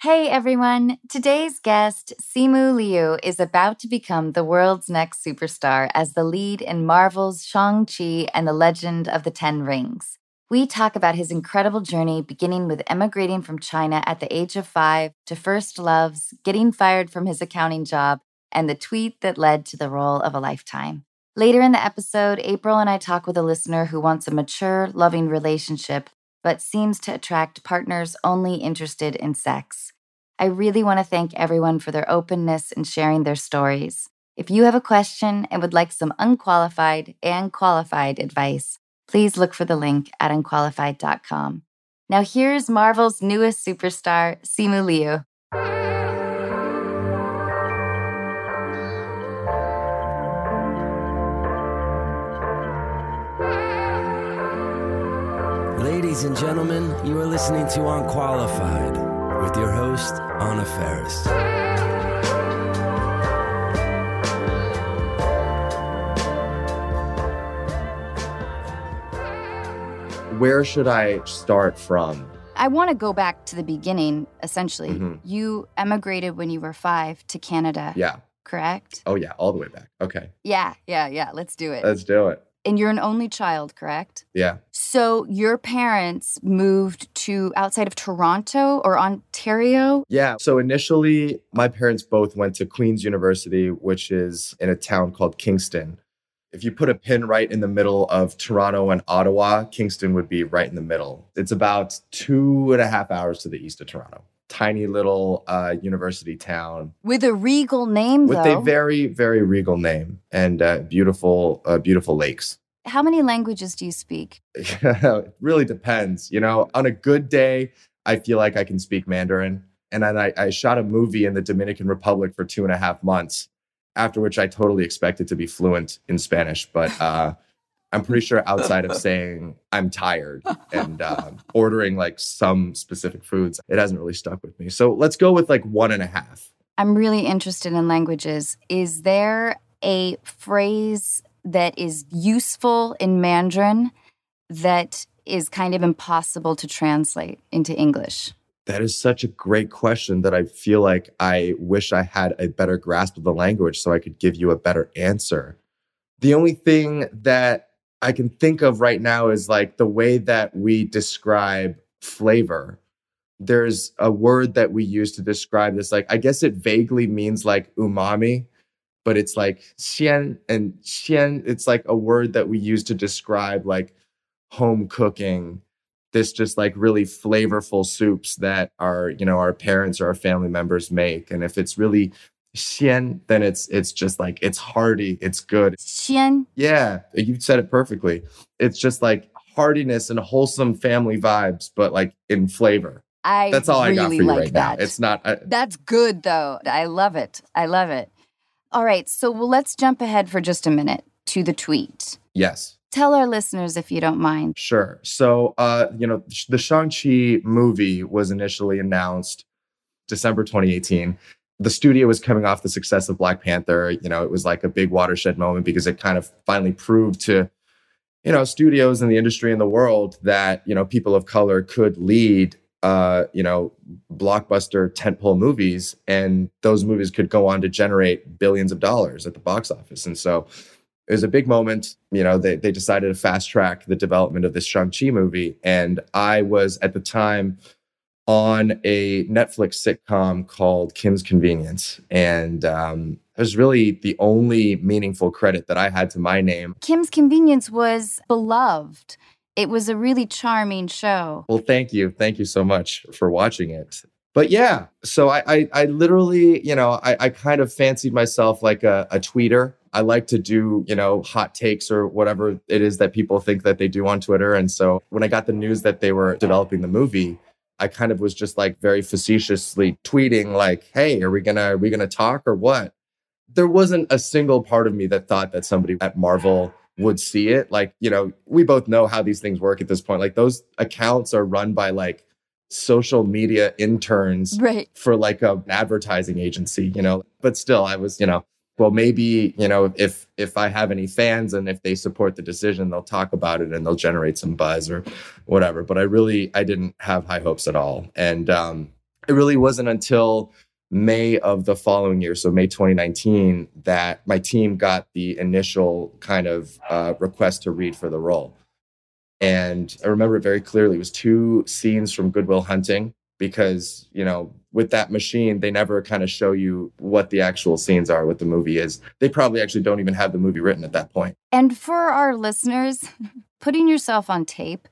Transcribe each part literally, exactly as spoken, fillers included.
Hey everyone! Today's guest, Simu Liu, is about to become the world's next superstar as the lead in Marvel's Shang-Chi and the Legend of the Ten Rings. We talk about his incredible journey beginning with emigrating from China at the age of five to first loves, getting fired from his accounting job, and the tweet that led to the role of a lifetime. Later in the episode, April and I talk with a listener who wants a mature, loving relationship but seems to attract partners only interested in sex. I really want to thank everyone for their openness in sharing their stories. If you have a question and would like some unqualified and qualified advice, please look for the link at unqualified dot com. Now here's Marvel's newest superstar, Simu Liu. Ladies and gentlemen, you are listening to Unqualified with your host, Anna Faris. Where should I start from? I want to go back to the beginning, essentially. Mm-hmm. You emigrated when you were five to Canada. Yeah. Correct? Oh, yeah. All the way back. Okay. Yeah, yeah, yeah. Let's do it. Let's do it. And you're an only child, correct? Yeah. So your parents moved to outside of Toronto or Ontario? Yeah. So initially, my parents both went to Queen's University, which is in a town called Kingston. If you put a pin right in the middle of Toronto and Ottawa, Kingston would be right in the middle. It's about two and a half hours to the east of Toronto. Tiny little uh, university town. With a regal name, With though. a very, very regal name and uh, beautiful, uh, beautiful lakes. How many languages do you speak? It really depends. You know, on a good day, I feel like I can speak Mandarin. And then I, I shot a movie in the Dominican Republic for two and a half months, after which I totally expected to be fluent in Spanish. But uh, I'm pretty sure outside of saying I'm tired and uh, ordering like some specific foods, it hasn't really stuck with me. So let's go with like one and a half. I'm really interested in languages. Is there a phrase that is useful in Mandarin that is kind of impossible to translate into English? That is such a great question that I feel like I wish I had a better grasp of the language so I could give you a better answer. The only thing that I can think of right now is like the way that we describe flavor. There's a word that we use to describe this. Like, I guess it vaguely means like umami, but it's like xian, and xian, it's like a word that we use to describe like home cooking, this just like really flavorful soups that our, you know, our parents or our family members make. And if it's really xian, then it's it's just like, it's hearty, it's good. Xian? Yeah, you said it perfectly. It's just like heartiness and wholesome family vibes, but like in flavor. I That's all really I got for you like right that. now. It's not... I, That's good, though. I love it. I love it. All right, so well, let's jump ahead for just a minute to the tweet. yes. Tell our listeners if you don't mind. Sure. So, uh, you know, the Shang-Chi movie was initially announced December twenty eighteen. The studio was coming off the success of Black Panther. You know, it was like a big watershed moment because it kind of finally proved to, you know, studios in the industry and the world that, you know, people of color could lead, uh, you know, blockbuster tentpole movies, and those movies could go on to generate billions of dollars at the box office. And so it was a big moment. You know, they, they decided to fast track the development of this Shang-Chi movie. And I was at the time on a Netflix sitcom called Kim's Convenience. And um, it was really the only meaningful credit that I had to my name. Kim's Convenience was beloved. It was a really charming show. Well, thank you. Thank you so much for watching it. But yeah, so I I, I literally, you know, I, I kind of fancied myself like a, a tweeter. I like to do, you know, hot takes or whatever it is that people think that they do on Twitter. And so when I got the news that they were developing the movie, I kind of was just like very facetiously tweeting like, hey, are we gonna, are we gonna talk or what? There wasn't a single part of me that thought that somebody at Marvel would see it. Like, you know, we both know how these things work at this point. Like those accounts are run by like social media interns Right. for like a advertising agency, you know, but still I was, you know, well, maybe, you know, if if I have any fans and if they support the decision, they'll talk about it and they'll generate some buzz or whatever. But I really, I didn't have high hopes at all. And um, it really wasn't until May of the following year, so May twenty nineteen, that my team got the initial kind of uh, request to read for the role. And I remember it very clearly. It was two scenes from Good Will Hunting because, you know, with that machine, they never kind of show you what the actual scenes are, what the movie is. They probably actually don't even have the movie written at that point. And for our listeners, putting yourself on tape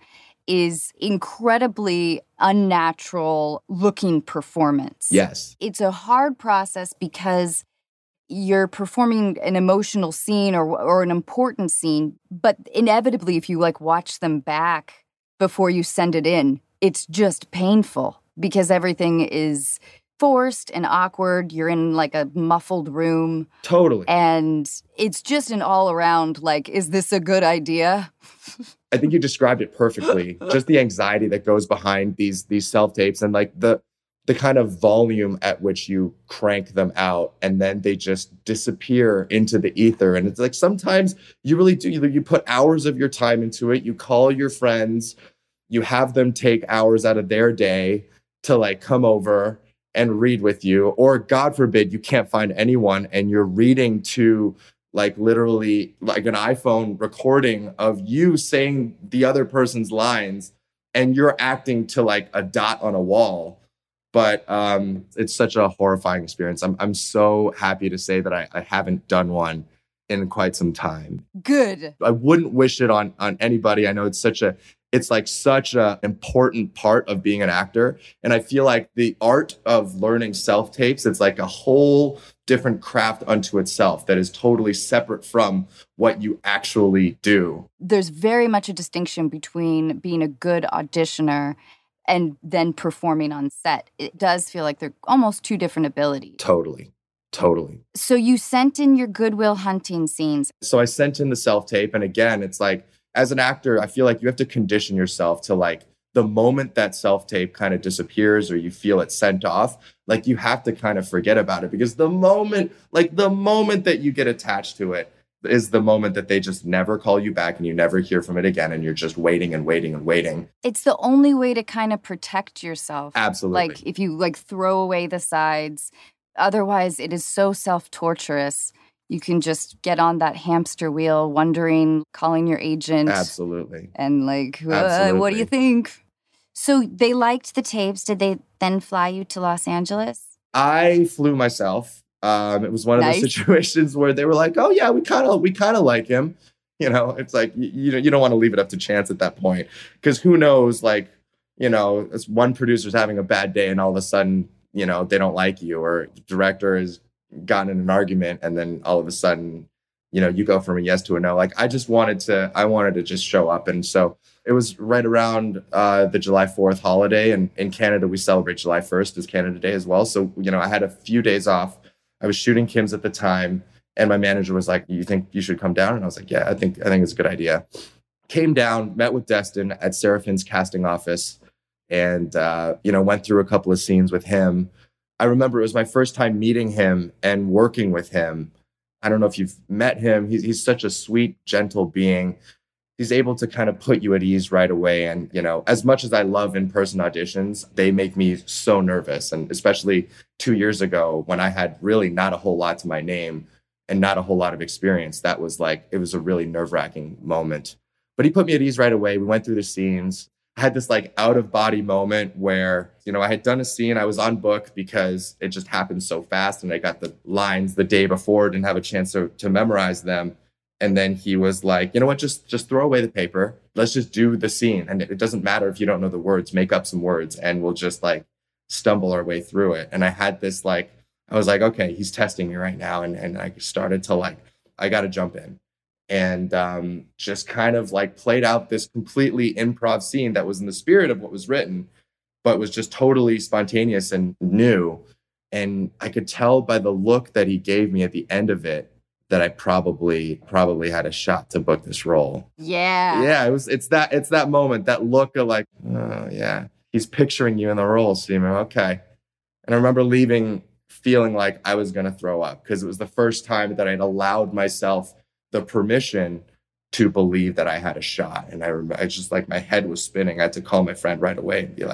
is incredibly unnatural looking performance. Yes. It's a hard process because you're performing an emotional scene or or an important scene, but inevitably if you like watch them back before you send it in, it's just painful because everything is forced and awkward. You're in like a muffled room. Totally. And it's just an all around like, is this a good idea? I think you described it perfectly. Just the anxiety that goes behind these these self-tapes and like the the kind of volume at which you crank them out and then they just disappear into the ether. And it's like sometimes you really do, you, you put hours of your time into it. You call your friends, you have them take hours out of their day to like come over and read with you. Or God forbid, you can't find anyone and you're reading to like literally like an iPhone recording of you saying the other person's lines and you're acting to like a dot on a wall. But um, it's such a horrifying experience. I'm I'm so happy to say that I, I haven't done one in quite some time. Good. I wouldn't wish it on on anybody. I know it's such a it's like such a important part of being an actor. And I feel like the art of learning self-tapes, it's like a whole different craft unto itself that is totally separate from what you actually do. There's very much a distinction between being a good auditioner and then performing on set. It does feel like they're almost two different abilities. Totally. Totally. So you sent in your Good Will Hunting scenes. So I sent in the self-tape. And again, it's like, as an actor, I feel like you have to condition yourself to like the moment that self-tape kind of disappears or you feel it sent off, like you have to kind of forget about it because the moment, like the moment that you get attached to it is the moment that they just never call you back and you never hear from it again. And you're just waiting and waiting and waiting. It's the only way to kind of protect yourself. Absolutely. Like if you like throw away the sides, otherwise it is so self-torturous. You can just get on that hamster wheel, wondering, calling your agent. Absolutely. And like, uh, Absolutely. What do you think? So they liked the tapes. Did they then fly you to Los Angeles? I flew myself. Um, it was one of Nice. those situations where they were like, "Oh yeah, we kind of we kind of like him." You know, it's like you you, you don't want to leave it up to chance at that point because who knows? Like, you know, as one producer's having a bad day and all of a sudden, you know, they don't like you, or the director has gotten in an argument and then all of a sudden, you know, you go from a yes to a no. Like I just wanted to, I wanted to just show up. And so it was right around uh, the July fourth holiday. And in Canada, we celebrate July first as Canada Day as well. So, you know, I had a few days off. I was shooting Kim's at the time. And my manager was like, "You think you should come down?" And I was like, "Yeah, I think, I think it's a good idea." Came down, met with Destin at Seraphin's casting office and, uh, you know, went through a couple of scenes with him. I remember it was my first time meeting him and working with him. I don't know if you've met him. He's, he's such a sweet, gentle being. He's able to kind of put you at ease right away. And, you know, as much as I love in-person auditions, they make me so nervous. And especially two years ago when I had really not a whole lot to my name and not a whole lot of experience, that was like, it was a really nerve-wracking moment. But he put me at ease right away. We went through the scenes. I had this like out of body moment where, you know, I had done a scene. I was on book because it just happened so fast. And I got the lines the day before, didn't have a chance to, to memorize them. And then he was like, "You know what, just just throw away the paper. Let's just do the scene. And it doesn't matter if you don't know the words, make up some words and we'll just like stumble our way through it." And I had this like, I was like, okay, he's testing me right now. And, and I started to like, I got to jump in. And um, just kind of like played out this completely improv scene that was in the spirit of what was written, but was just totally spontaneous and new. And I could tell by the look that he gave me at the end of it that I probably, probably had a shot to book this role. Yeah. Yeah, it was, it's that, it's that moment, that look of like, oh yeah, he's picturing you in the role, Simu. Okay. And I remember leaving feeling like I was going to throw up because it was the first time that I'd allowed myself the permission to believe that I had a shot. And I remember, I just like, my head was spinning. I had to call my friend right away and be like,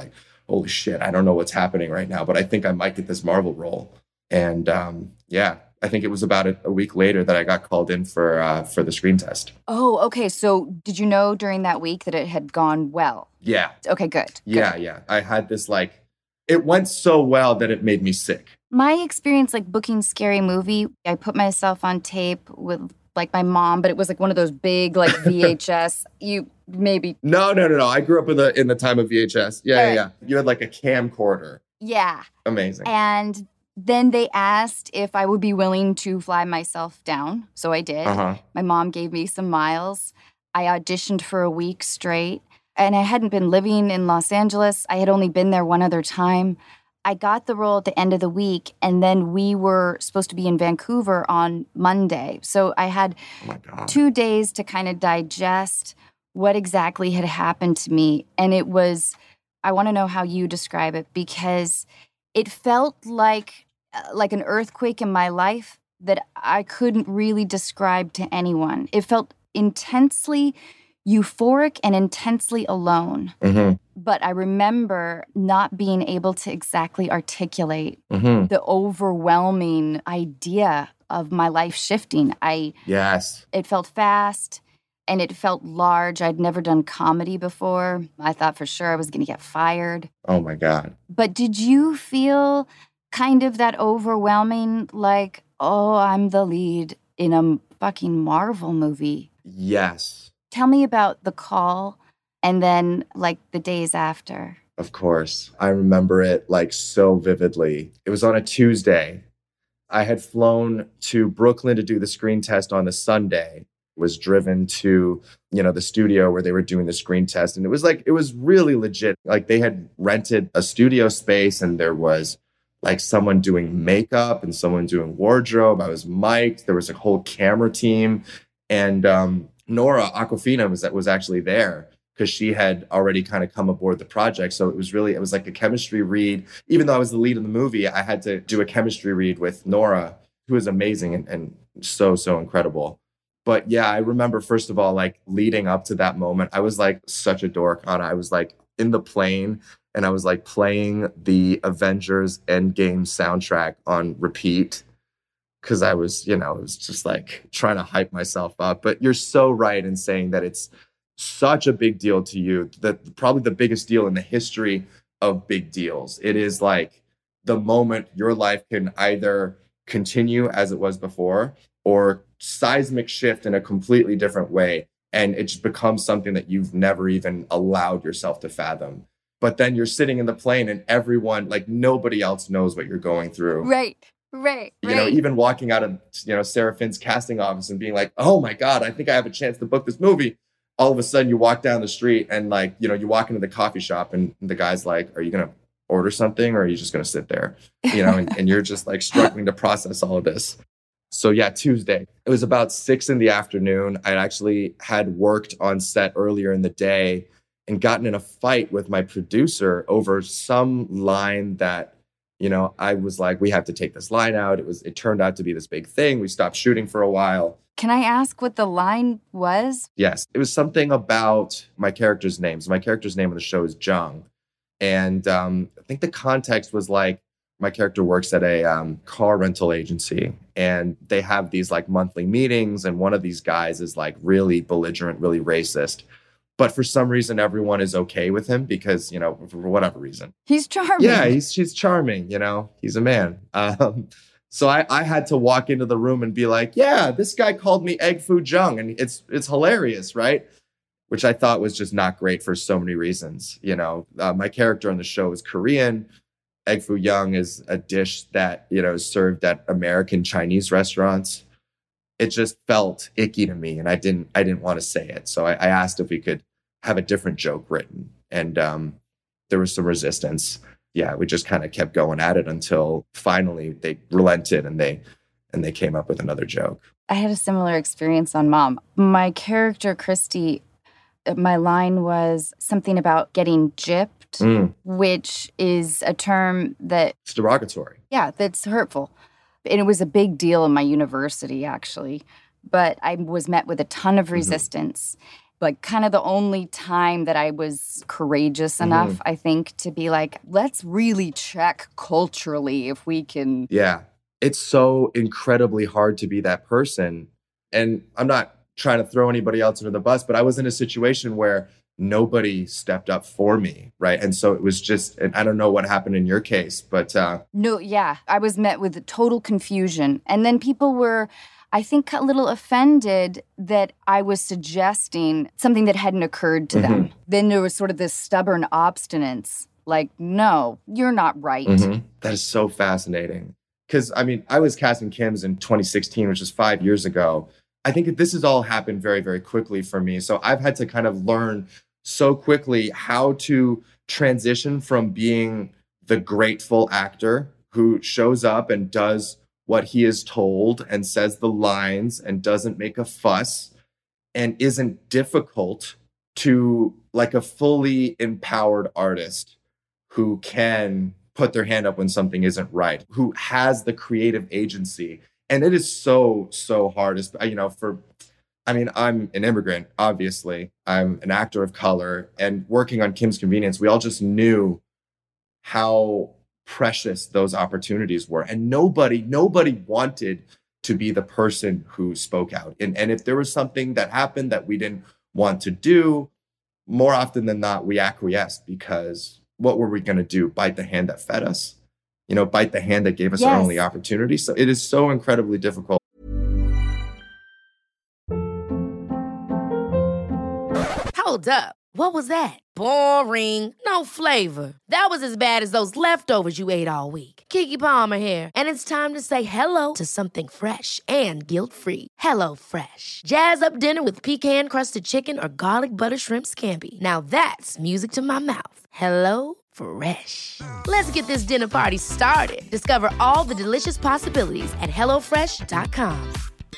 holy shit, I don't know what's happening right now, but I think I might get this Marvel role. And um, yeah, I think it was about a, a week later that I got called in for uh, for the screen test. Oh, okay. So did you know during that week that it had gone well? Yeah. Okay, good. Yeah, good. yeah. I had this like, it went so well that it made me sick. My experience, like booking Scary Movie, I put myself on tape with like my mom, but it was like one of those big like V H S. You maybe. No, no, no, no. I grew up in the in the time of V H S. Yeah, All yeah, right. yeah. You had like a camcorder. Yeah. Amazing. And then they asked if I would be willing to fly myself down. So I did. Uh-huh. My mom gave me some miles. I auditioned for a week straight. And I hadn't been living in Los Angeles. I had only been there one other time. I got the role at the end of the week, and then we were supposed to be in Vancouver on Monday. So I had oh my God. two days to kind of digest what exactly had happened to me. And it was, I want to know how you describe it, because it felt like, like an earthquake in my life that I couldn't really describe to anyone. It felt intensely euphoric and intensely alone. Mm-hmm. But I remember not being able to exactly articulate Mm-hmm. the overwhelming idea of my life shifting. I Yes. It felt fast and it felt large. I'd never done comedy before. I thought for sure I was going to get fired. Oh my God. But did you feel kind of that overwhelming, like, oh, I'm the lead in a fucking Marvel movie? Yes. Tell me about the call and then, like, the days after. Of course. I remember it like so vividly. It was on a Tuesday. I had flown to Brooklyn to do the screen test on the Sunday. Was driven to, you know, the studio where they were doing the screen test. And it was like, it was really legit. Like they had rented a studio space and there was like someone doing makeup and someone doing wardrobe. I was mic'd. There was a whole camera team. And um, Nora Aquafina was, was actually there because she had already kind of come aboard the project. So it was really, it was like a chemistry read. Even though I was the lead in the movie, I had to do a chemistry read with Nora, who was amazing and, and so, so incredible. But yeah, I remember, first of all, like leading up to that moment, I was like such a dork on it. I was like in the plane and I was like playing the Avengers Endgame soundtrack on repeat because I was, you know, it was just like trying to hype myself up. But you're so right in saying that it's such a big deal to you, that probably the biggest deal in the history of big deals. It is like the moment your life can either continue as it was before or seismic shift in a completely different way. And it just becomes something that you've never even allowed yourself to fathom. But then you're sitting in the plane and everyone, like nobody else knows what you're going through. Right, right, You right. know, even walking out of, you know, Sarah Finn's casting office and being like, oh my God, I think I have a chance to book this movie. All of a sudden you walk down the street and like, you know, you walk into the coffee shop and the guy's like, are you going to order something or are you just going to sit there? You know, and, and you're just like struggling to process all of this. So yeah, Tuesday. It was about six in the afternoon. I actually had worked on set earlier in the day and gotten in a fight with my producer over some line that, you know, I was like, we have to take this line out. It was, it turned out to be this big thing. We stopped shooting for a while. Can I ask what the line was? Yes. It was something about my character's name. So my character's name on the show is Jung. And um, I think the context was like, my character works at a um, car rental agency and they have these like monthly meetings. And one of these guys is like really belligerent, really racist. But for some reason, everyone is okay with him because, you know, for whatever reason. He's charming. Yeah, he's she's charming, you know, he's a man. Um, so I, I had to walk into the room and be like, yeah, this guy called me Egg Foo Jung and it's it's hilarious, right? Which I thought was just not great for so many reasons. You know, uh, my character on the show is Korean. Egg Foo Jung is a dish that, you know, is served at American Chinese restaurants. It just felt icky to me and I didn't I didn't want to say it. So I, I asked if we could have a different joke written. And um, there was some resistance. Yeah, we just kind of kept going at it until finally they relented and they and they came up with another joke. I had a similar experience on Mom. My character, Christy, my line was something about getting gypped, Mm. which is a term that, It's derogatory. yeah, that's hurtful. And it was a big deal in my university, actually. But I was met with a ton of resistance. like kind of the only time that I was courageous enough, mm-hmm. I think, to be like, let's really check culturally if we can. Yeah. It's so incredibly hard to be that person. And I'm not trying to throw anybody else under the bus, but I was in a situation where nobody stepped up for me, right? And so it was just, and I don't know what happened in your case, but... Uh, no, yeah. I was met with total confusion. And then people were... I think a little offended that I was suggesting something that hadn't occurred to mm-hmm. them. Then there was sort of this stubborn obstinance, like, no, you're not right. Mm-hmm. That is so fascinating. Because, I mean, I was casting Kims in twenty sixteen, which is five years ago. I think this has all happened very, very quickly for me. So I've had to kind of learn so quickly how to transition from being the grateful actor who shows up and does what he is told and says the lines and doesn't make a fuss and isn't difficult, to like a fully empowered artist who can put their hand up when something isn't right, who has the creative agency. And it is so, so hard. It's, you know, for, I mean, I'm an immigrant, obviously. I'm an actor of color, and working on Kim's Convenience, we all just knew how precious those opportunities were. And nobody, nobody wanted to be the person who spoke out. And, and if there was something that happened that we didn't want to do, more often than not, we acquiesced, because what were we going to do? Bite the hand that fed us? You know, bite the hand that gave us yes. our only opportunity. So it is so incredibly difficult. Hold up. What was that? Boring. No flavor. That was as bad as those leftovers you ate all week. Keke Palmer here. And it's time to say hello to something fresh and guilt-free. Hello Fresh. Jazz up dinner with pecan-crusted chicken or garlic butter shrimp scampi. Now that's music to my mouth. Hello Fresh. Let's get this dinner party started. Discover all the delicious possibilities at hello fresh dot com.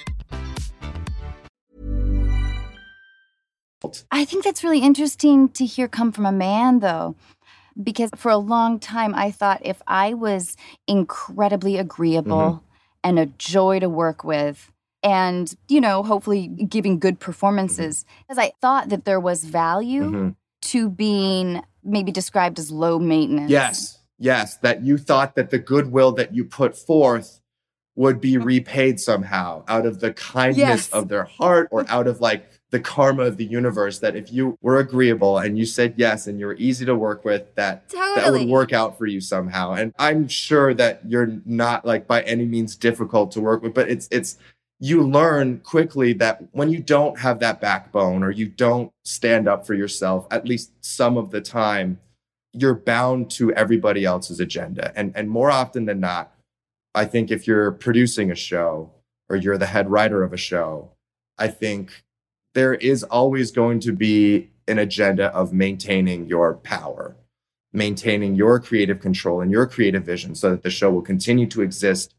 I think that's really interesting to hear come from a man, though, because for a long time I thought if I was incredibly agreeable mm-hmm. and a joy to work with and, you know, hopefully giving good performances, because mm-hmm. I thought that there was value mm-hmm. to being maybe described as low maintenance. Yes, yes, that you thought that the goodwill that you put forth would be repaid somehow out of the kindness yes. of their heart, or out of like the karma of the universe, that if you were agreeable and you said yes and you were easy to work with, that totally. that would work out for you somehow. And I'm sure that you're not like by any means difficult to work with, but it's it's you learn quickly that when you don't have that backbone, or you don't stand up for yourself, at least some of the time, you're bound to everybody else's agenda. And and more often than not, I think if you're producing a show or you're the head writer of a show, I think there is always going to be an agenda of maintaining your power, maintaining your creative control and your creative vision, so that the show will continue to exist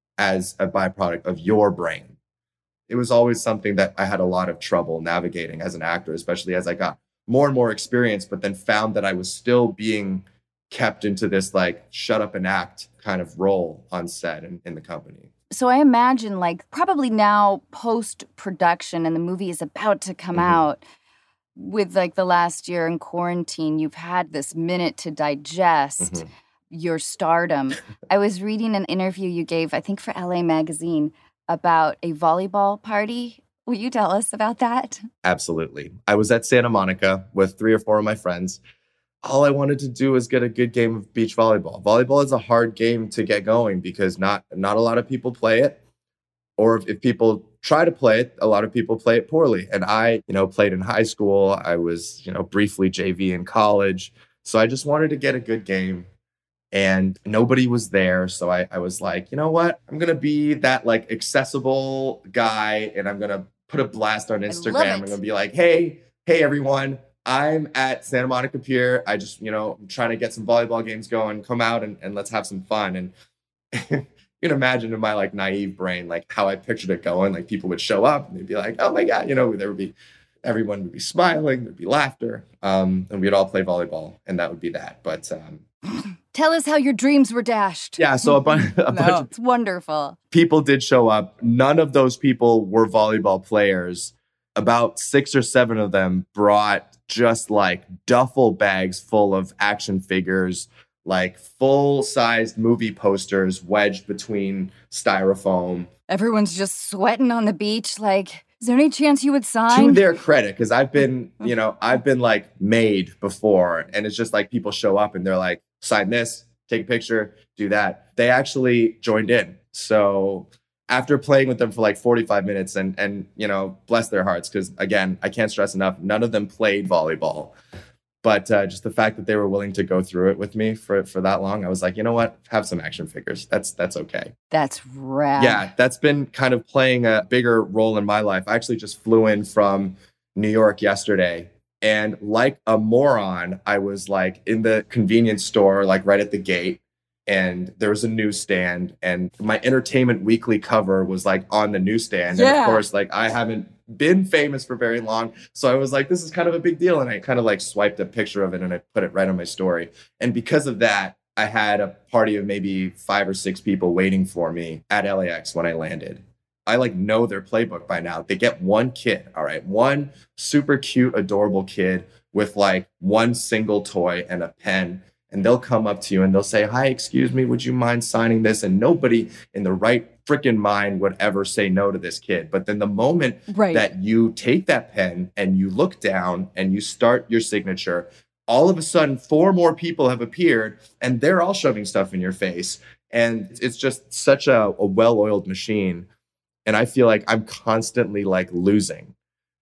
as a byproduct of your brain. It was always something that I had a lot of trouble navigating as an actor, especially as I got more and more experience, but then found that I was still being kept into this like shut up and act kind of role on set and in the company. So I imagine, like, probably now post-production and the movie is about to come mm-hmm. out, with like the last year in quarantine, you've had this minute to digest mm-hmm. your stardom. I was reading an interview you gave, I think for L A Magazine, about a volleyball party. Will you tell us about that? Absolutely. I was at Santa Monica with three or four of my friends. All I wanted to do was get a good game of beach volleyball. Volleyball is a hard game to get going because not not a lot of people play it. Or if, if people try to play it, a lot of people play it poorly. And I, you know, played in high school. I was, you know, briefly J V in college. So I just wanted to get a good game. And nobody was there. So I, I was like, you know what? I'm going to be that like accessible guy. And I'm going to put a blast on Instagram. I'm going to be like, hey, hey, everyone. I'm at Santa Monica Pier. I just, you know, I'm trying to get some volleyball games going. Come out and, and let's have some fun. And you can imagine in my like naive brain, like how I pictured it going. Like people would show up and they'd be like, oh my God, you know, there would be, everyone would be smiling, there'd be laughter. Um, and we'd all play volleyball and that would be that. But um, tell us how your dreams were dashed. Yeah, so a, bu- a no, bunch of it's wonderful. People did show up. None of those people were volleyball players. about six or seven of them brought just like duffel bags full of action figures, like full-sized movie posters wedged between styrofoam. Everyone's just sweating on the beach. Like, is there any chance you would sign? To their credit, because I've been, you know, I've been like made before, and it's just like people show up and they're like, sign this, take a picture, do that. They actually joined in. So after playing with them for like forty-five minutes and, and you know, bless their hearts, because again, I can't stress enough, none of them played volleyball. But uh, just the fact that they were willing to go through it with me for, for that long, I was like, you know what? Have some action figures. That's that's okay. That's rad. Yeah, that's been kind of playing a bigger role in my life. I actually just flew in from New York yesterday. And like a moron, I was like in the convenience store, like right at the gate. And there was a newsstand. And my Entertainment Weekly cover was like on the newsstand. Yeah. And of course, like I haven't been famous for very long. So I was like, this is kind of a big deal. And I kind of like swiped a picture of it and I put it right on my story. And because of that, I had a party of maybe five or six people waiting for me at L A X when I landed. I like know their playbook by now. They get one kid, all right, one super cute, adorable kid with like one single toy and a pen. And they'll come up to you and they'll say, hi, excuse me, would you mind signing this? And nobody in the right freaking mind would ever say no to this kid. But then the moment Right. that you take that pen and you look down and you start your signature, all of a sudden four more people have appeared and they're all shoving stuff in your face. And it's just such a, a well-oiled machine. And I feel like I'm constantly like losing.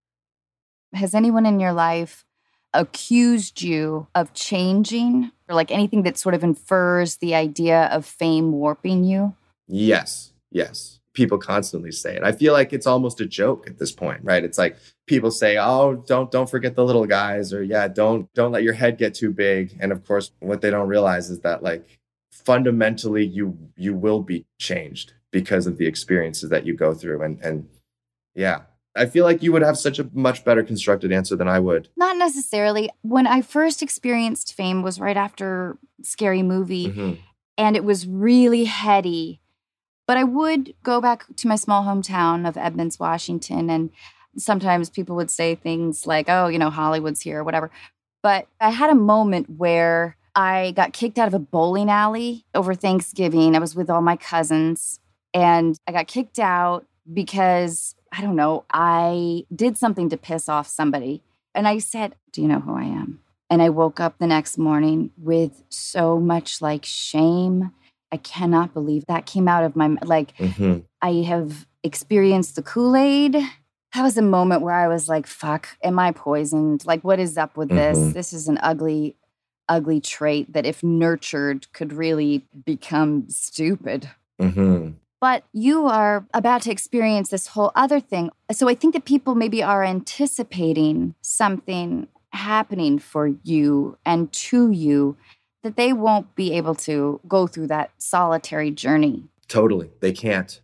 Has anyone in your life accused you of changing, or like anything that sort of infers the idea of fame warping you? Yes, yes. People constantly say it. I feel like it's almost a joke at this point, right? It's like people say, "Oh, don't don't forget the little guys," or "Yeah, don't don't let your head get too big." And of course, what they don't realize is that like fundamentally you you will be changed because of the experiences that you go through. And and yeah, I feel like you would have such a much better constructed answer than I would. Not necessarily. When I first experienced fame was right after Scary Movie, Mm-hmm. and it was really heady. But I would go back to my small hometown of Edmonds, Washington, and sometimes people would say things like, oh, you know, Hollywood's here or whatever. But I had a moment where I got kicked out of a bowling alley over Thanksgiving. I was with all my cousins, and I got kicked out because, I don't know, I did something to piss off somebody. And I said, do you know who I am? And I woke up the next morning with so much like shame. I cannot believe that came out of my, like, Mm-hmm. I have experienced the Kool-Aid. That was a moment where I was like, fuck, am I poisoned? Like, what is up with this? Mhm. This is an ugly, ugly trait that if nurtured could really become stupid. Mm-hmm. But you are about to experience this whole other thing. So I think that people maybe are anticipating something happening for you and to you that they won't be able to go through that solitary journey. Totally. They can't.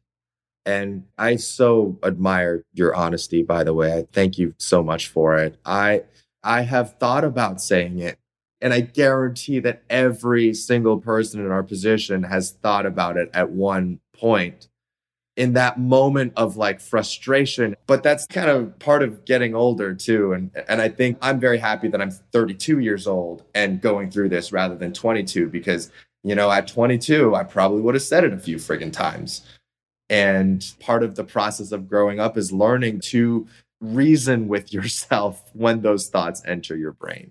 And I so admire your honesty, by the way. I thank you so much for it. I I have thought about saying it, and I guarantee that every single person in our position has thought about it at one point in that moment of like frustration. But that's kind of part of getting older too. And, and I think I'm very happy that I'm thirty-two years old and going through this rather than twenty-two, because, you know, at twenty-two, I probably would have said it a few friggin' times. And part of the process of growing up is learning to reason with yourself when those thoughts enter your brain.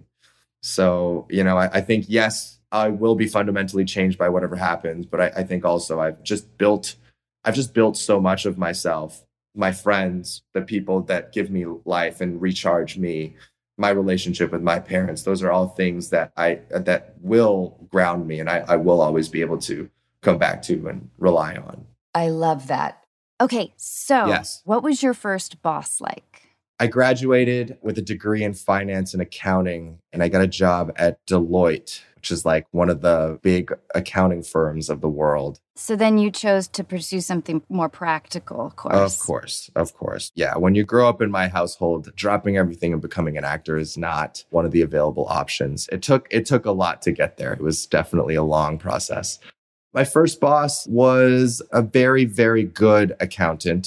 So, you know, I, I think, yes, I will be fundamentally changed by whatever happens. But I, I think also I've just built I've just built so much of myself, my friends, the people that give me life and recharge me, my relationship with my parents. Those are all things that I that will ground me, and I, I will always be able to come back to and rely on. I love that. Okay, so Yes. What was your first boss like? I graduated with a degree in finance and accounting, and I got a job at Deloitte, which is like one of the big accounting firms of the world. So then you chose to pursue something more practical, of course. Of course, of course. Yeah, when you grow up in my household, dropping everything and becoming an actor is not one of the available options. It took it took a lot to get there. It was definitely a long process. My first boss was a very, very good accountant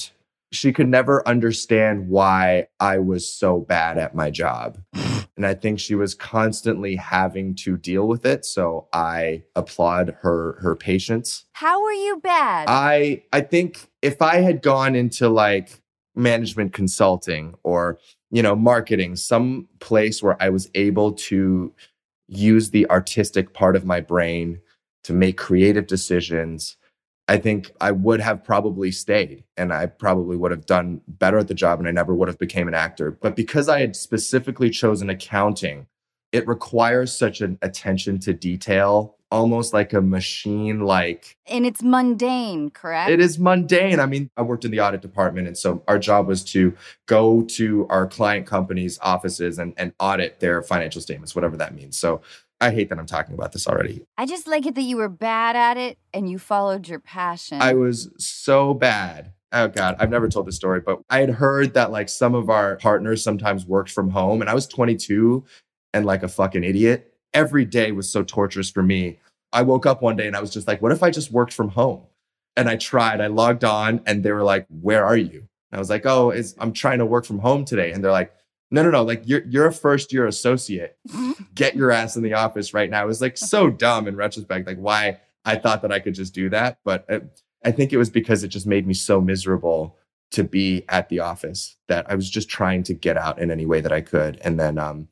she could never understand why I was so bad at my job. And I think she was constantly having to deal with it. So I applaud her her patience. How were you bad? I I think if I had gone into like management consulting or, you know, marketing, some place where I was able to use the artistic part of my brain to make creative decisions, I think I would have probably stayed and I probably would have done better at the job and I never would have became an actor. But because I had specifically chosen accounting, it requires such an attention to detail, almost like a machine like. And it's mundane, correct? It is mundane. I mean, I worked in the audit department. And so our job was to go to our client companies' offices and, and audit their financial statements, whatever that means. So I hate that I'm talking about this already. I just like it that you were bad at it and you followed your passion. I was so bad. Oh God, I've never told this story, but I had heard that like some of our partners sometimes worked from home and I was twenty-two and like a fucking idiot. Every day was so torturous for me. I woke up one day and I was just like, what if I just worked from home? And I tried, I logged on and they were like, where are you? And I was like, oh, it's, I'm trying to work from home today. And they're like, no, no, no, like you're you're a first year associate. Get your ass in the office right now. It was like so dumb in retrospect, like why I thought that I could just do that. But it, I think it was because it just made me so miserable to be at the office that I was just trying to get out in any way that I could. And then um,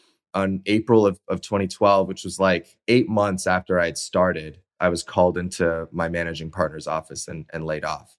on April of, of twenty twelve, which was like eight months after I had started, I was called into my managing partner's office and, and laid off.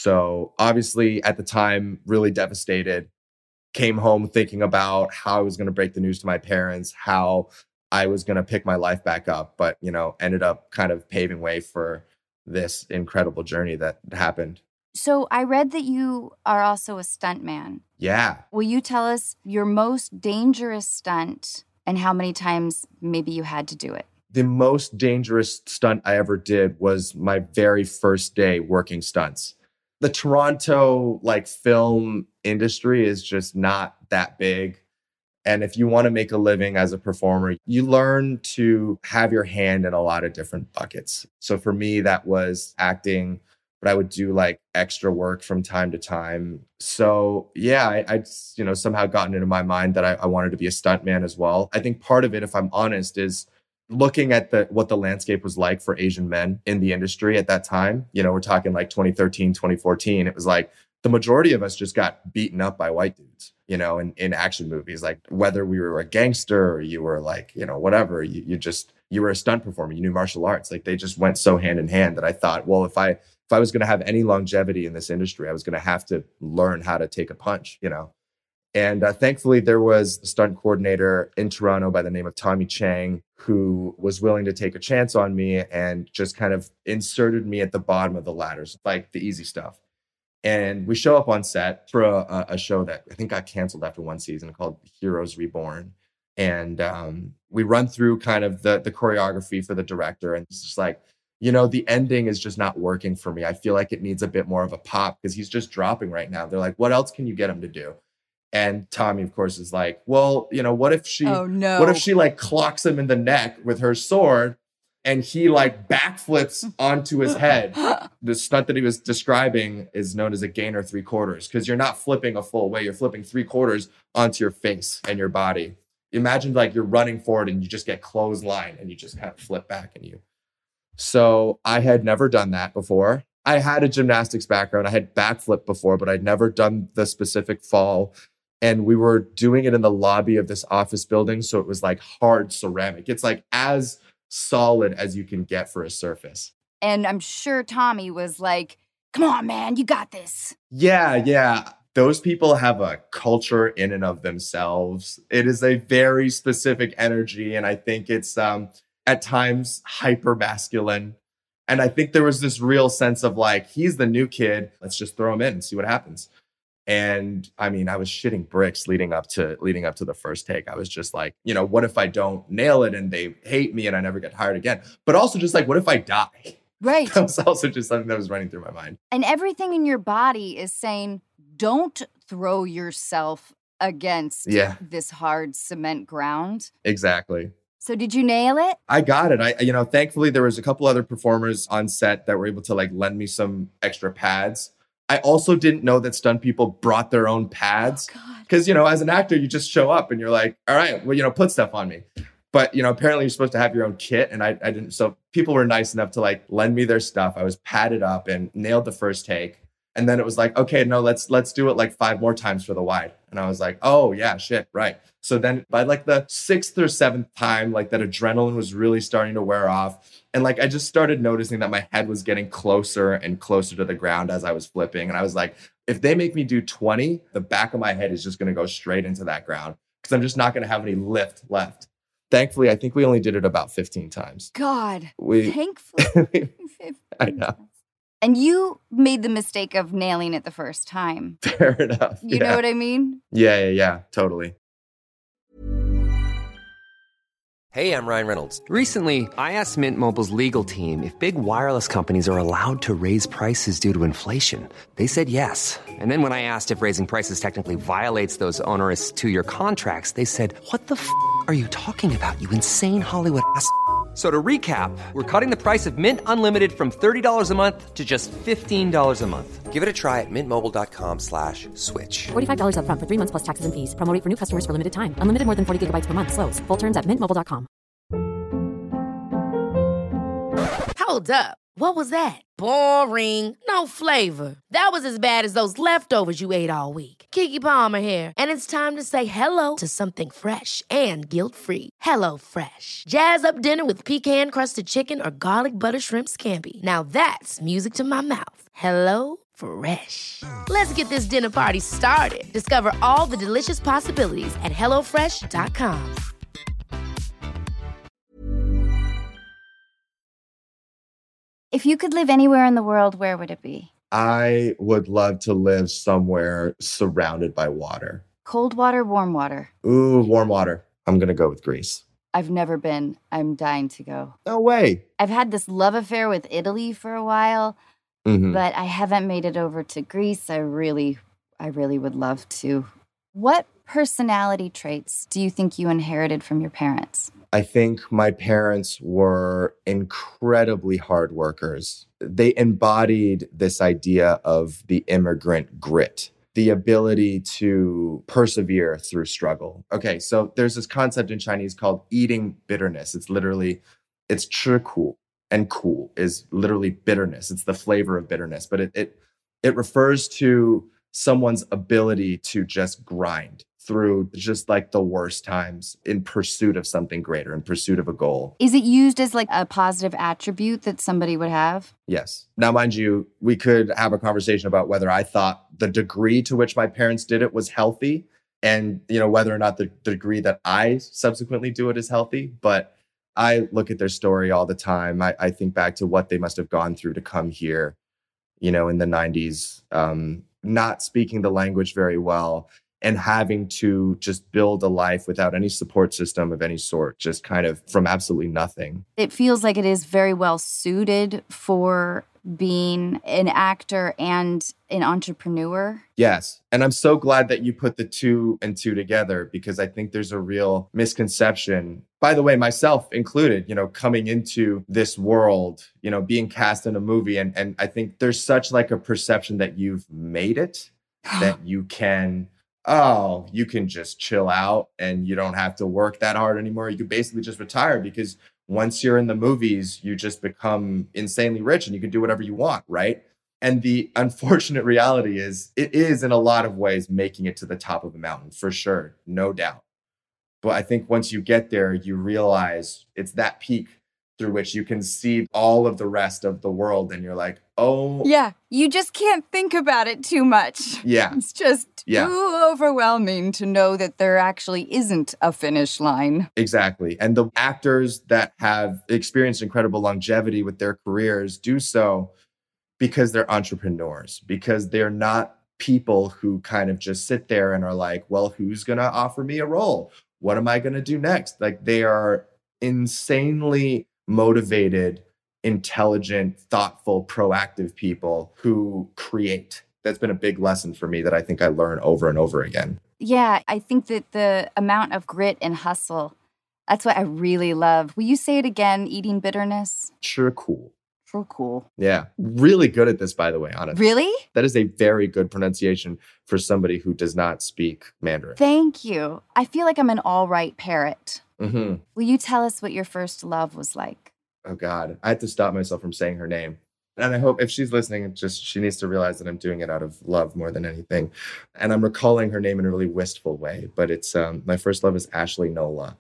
So obviously at the time, really devastated. Came home thinking about how I was going to break the news to my parents, how I was going to pick my life back up, but, you know, ended up kind of paving way for this incredible journey that happened. So I read that you are also a stuntman. Yeah. Will you tell us your most dangerous stunt and how many times maybe you had to do it? The most dangerous stunt I ever did was my very first day working stunts. The Toronto like film industry is just not that big. And if you want to make a living as a performer, you learn to have your hand in a lot of different buckets. So for me, that was acting, but I would do like extra work from time to time. So yeah, I, I'd you know somehow gotten into my mind that I, I wanted to be a stuntman as well. I think part of it, if I'm honest, is looking at the what the landscape was like for Asian men in the industry at that time. You know, we're talking like twenty thirteen, twenty fourteen. It was like the majority of us just got beaten up by white dudes, you know, in, in action movies. Like whether we were a gangster or you were like, you know, whatever, you, you just, you were a stunt performer, you knew martial arts. Like they just went so hand in hand that I thought, well, if I, if I was going to have any longevity in this industry, I was going to have to learn how to take a punch, you know. And uh, thankfully, there was a stunt coordinator in Toronto by the name of Tommy Chang, who was willing to take a chance on me and just kind of inserted me at the bottom of the ladders, like the easy stuff. And we show up on set for a, a show that I think got canceled after one season called Heroes Reborn. And um, we run through kind of the, the choreography for the director. And it's just like, you know, the ending is just not working for me. I feel like it needs a bit more of a pop because he's just dropping right now. They're like, what else can you get him to do? And Tommy, of course, is like, well, you know, what if she, oh, no. what if she like clocks him in the neck with her sword and he like backflips onto his head? The stunt that he was describing is known as a gainer three quarters because you're not flipping a full way. You're flipping three quarters onto your face and your body. Imagine like you're running forward and you just get clothesline and you just kind of flip back and you. So I had never done that before. I had a gymnastics background. I had backflip before, but I'd never done the specific fall. And we were doing it in the lobby of this office building. So it was like hard ceramic. It's like as solid as you can get for a surface. And I'm sure Tommy was like, come on, man, you got this. Yeah, yeah. Those people have a culture in and of themselves. It is a very specific energy. And I think it's um, at times hyper masculine. And I think there was this real sense of like, he's the new kid. Let's just throw him in and see what happens. And I mean, I was shitting bricks leading up to leading up to the first take. I was just like, you know, what if I don't nail it and they hate me and I never get hired again? But also just like, what if I die? Right. That was also just something that was running through my mind. And everything in your body is saying, don't throw yourself against yeah. this hard cement ground. Exactly. So did you nail it? I got it. I, you know, thankfully there was a couple other performers on set that were able to like lend me some extra pads. I also didn't know that stunt people brought their own pads. Because, oh, you know, as an actor, you just show up and you're like, all right, well, you know, put stuff on me. But, you know, apparently you're supposed to have your own kit. And I, I didn't. So people were nice enough to like lend me their stuff. I was padded up and nailed the first take. And then it was like, okay, no, let's let's do it like five more times for the wide. And I was like, oh, yeah, shit, right. So then by like the sixth or seventh time, like that adrenaline was really starting to wear off. And like I just started noticing that my head was getting closer and closer to the ground as I was flipping. And I was like, if they make me do twenty, the back of my head is just going to go straight into that ground because I'm just not going to have any lift left. Thankfully, I think we only did it about fifteen times. God, we, thankfully. I know. And you made the mistake of nailing it the first time. Fair enough. You yeah. know what I mean? Yeah, yeah, yeah, totally. Hey, I'm Ryan Reynolds. Recently, I asked Mint Mobile's legal team if big wireless companies are allowed to raise prices due to inflation. They said yes. And then when I asked if raising prices technically violates those onerous two-year contracts, they said, what the f*** are you talking about, you insane Hollywood ass f- So to recap, we're cutting the price of Mint Unlimited from thirty dollars a month to just fifteen dollars a month. Give it a try at mintmobile.com slash switch. forty-five dollars up front for three months plus taxes and fees. Promo rate for new customers for limited time. Unlimited more than forty gigabytes per month. Slows full terms at mint mobile dot com. Hold up. What was that? Boring. No flavor. That was as bad as those leftovers you ate all week. Keke Palmer here. And it's time to say hello to something fresh and guilt-free. Hello Fresh. Jazz up dinner with pecan-crusted chicken or garlic butter shrimp scampi. Now that's music to my mouth. Hello Fresh. Let's get this dinner party started. Discover all the delicious possibilities at hello fresh dot com. If you could live anywhere in the world, where would it be? I would love to live somewhere surrounded by water. Cold water, warm water? Ooh, warm water. I'm going to go with Greece. I've never been. I'm dying to go. No way. I've had this love affair with Italy for a while, mm-hmm. but I haven't made it over to Greece. I really, I really would love to. What personality traits do you think you inherited from your parents? I think my parents were incredibly hard workers. They embodied this idea of the immigrant grit, the ability to persevere through struggle. Okay, so there's this concept in Chinese called eating bitterness. It's literally, it's 吃苦, and 苦 is literally bitterness. It's the flavor of bitterness, but it it it refers to someone's ability to just grind through just like the worst times in pursuit of something greater, in pursuit of a goal. Is it used as like a positive attribute that somebody would have? Yes. Now, mind you, we could have a conversation about whether I thought the degree to which my parents did it was healthy and, you know, whether or not the degree that I subsequently do it is healthy. But I look at their story all the time. I, I think back to what they must have gone through to come here, you know, in the nineties, um, not speaking the language very well, and having to just build a life without any support system of any sort, just kind of from absolutely nothing. It feels like it is very well suited for being an actor and an entrepreneur. Yes. And I'm so glad that you put the two and two together, because I think there's a real misconception, by the way, myself included, you know, coming into this world, you know, being cast in a movie. And, and I think there's such like a perception that you've made it, that you can... oh, you can just chill out and you don't have to work that hard anymore. You can basically just retire because once you're in the movies, you just become insanely rich and you can do whatever you want, right? And the unfortunate reality is it is in a lot of ways making it to the top of the mountain, for sure, no doubt. But I think once you get there, you realize it's that peak through which you can see all of the rest of the world. And you're like, oh. Yeah, you just can't think about it too much. Yeah. It's just yeah. too overwhelming to know that there actually isn't a finish line. Exactly. And the actors that have experienced incredible longevity with their careers do so because they're entrepreneurs, because they're not people who kind of just sit there and are like, well, who's going to offer me a role? What am I going to do next? Like, they are insanely motivated, intelligent, thoughtful, proactive people who create. That's been a big lesson for me that I think I learn over and over again. Yeah, I think that the amount of grit and hustle, that's what I really love. Will you say it again, eating bitterness? 吃苦. So cool. Yeah. Really good at this, by the way, Anna. Really? That is a very good pronunciation for somebody who does not speak Mandarin. Thank you. I feel like I'm an all right parrot. Mm-hmm. Will you tell us what your first love was like? Oh, God. I had to stop myself from saying her name. And I hope if she's listening, it's just she needs to realize that I'm doing it out of love more than anything. And I'm recalling her name in a really wistful way. But it's um, my first love is Ashley Nola.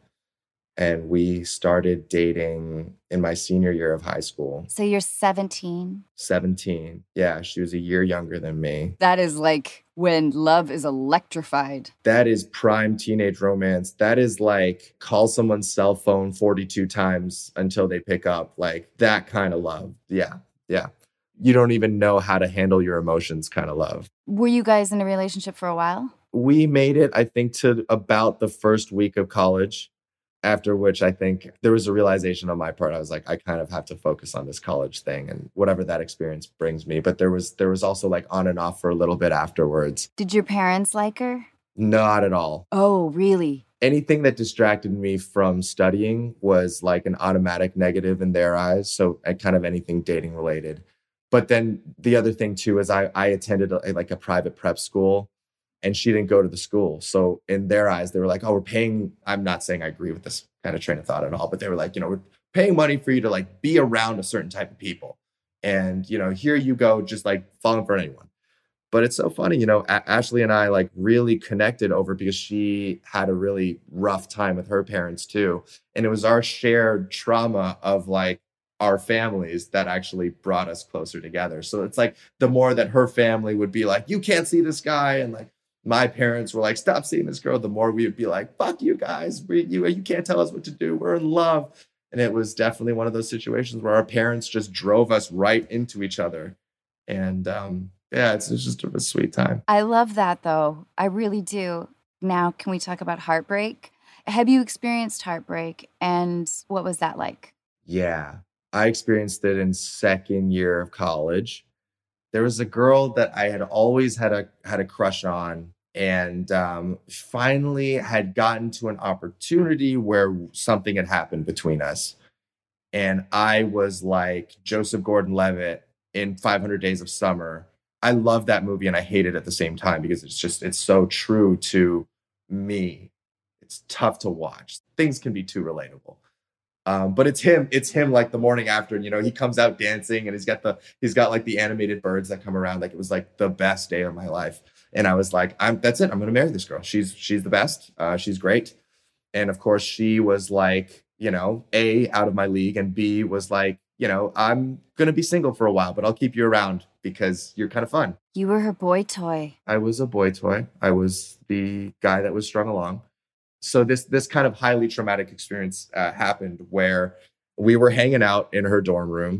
And we started dating in my senior year of high school. So you're seventeen? seventeen. Yeah, she was a year younger than me. That is like when love is electrified. That is prime teenage romance. That is like call someone's cell phone forty-two times until they pick up. Like that kind of love. Yeah, yeah. You don't even know how to handle your emotions kind of love. Were you guys in a relationship for a while? We made it, I think, to about the first week of college. After which I think there was a realization on my part. I was like, I kind of have to focus on this college thing and whatever that experience brings me. But there was there was also like on and off for a little bit afterwards. Did your parents like her? Not at all. Oh, really? Anything that distracted me from studying was like an automatic negative in their eyes. So uh, kind of anything dating related. But then the other thing too is I, I attended a, like a private prep school. And she didn't go to the school. So in their eyes, they were like, oh, we're paying. I'm not saying I agree with this kind of train of thought at all, but they were like, you know, we're paying money for you to like be around a certain type of people. And, you know, here you go, just like falling for anyone. But it's so funny, you know, a- Ashley and I like really connected over because she had a really rough time with her parents too. And it was our shared trauma of like our families that actually brought us closer together. So it's like the more that her family would be like, you can't see this guy. And like, my parents were like, stop seeing this girl. The more we would be like, fuck you guys. We, you, you can't tell us what to do. We're in love. And it was definitely one of those situations where our parents just drove us right into each other. And um, yeah, it's, it's just a sweet time. I love that, though. I really do. Now, can we talk about heartbreak? Have you experienced heartbreak? And what was that like? Yeah, I experienced it in second year of college. There was a girl that I had always had a had a crush on. And um, finally had gotten to an opportunity where something had happened between us. And I was like Joseph Gordon-Levitt in five hundred Days of Summer. I love that movie and I hate it at the same time because it's just, it's so true to me. It's tough to watch. Things can be too relatable. Um, but it's him, it's him like the morning after, and, you know, he comes out dancing and he's got the, he's got like the animated birds that come around. Like it was like the best day of my life. And I was like, I'm, that's it. I'm going to marry this girl. She's, she's the best. Uh, she's great. And of course she was like, you know, A, out of my league, and B was like, you know, I'm going to be single for a while, but I'll keep you around because you're kind of fun. You were her boy toy. I was a boy toy. I was the guy that was strung along. So this, this kind of highly traumatic experience uh, happened where we were hanging out in her dorm room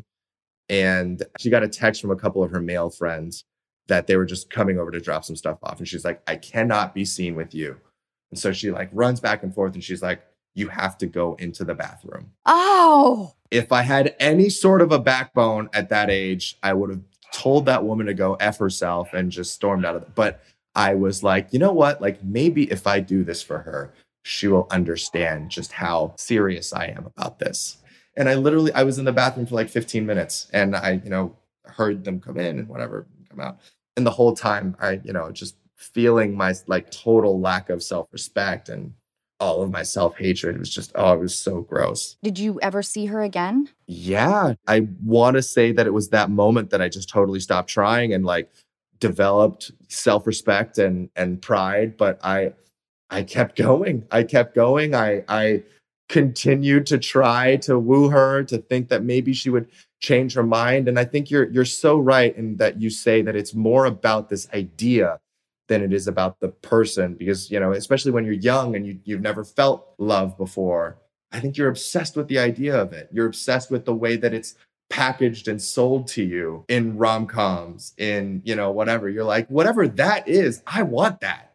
and she got a text from a couple of her male friends that they were just coming over to drop some stuff off. And she's like, I cannot be seen with you. And so she like runs back and forth and she's like, you have to go into the bathroom. Oh, If I had any sort of a backbone at that age, I would have told that woman to go F herself and just stormed out of it. But I was like, you know what? Like maybe if I do this for her, she will understand just how serious I am about this. And I literally, I was in the bathroom for like fifteen minutes and I, you know, heard them come in and whatever, come out. And the whole time I, you know, just feeling my like total lack of self-respect and all of my self-hatred. It was just, oh, it was so gross. did you ever see her again? Yeah. I want to say that it was that moment that I just totally stopped trying and like developed self-respect and, and pride. But I, I kept going. I kept going. I, I continued to try to woo her, to think that maybe she would change her mind. And I think you're you're so right in that you say that it's more about this idea than it is about the person. Because, you know, especially when you're young and you, you've never felt love before, I think you're obsessed with the idea of it. You're obsessed with the way that it's packaged and sold to you in rom-coms, in, you know, whatever. You're like, whatever that is, I want that.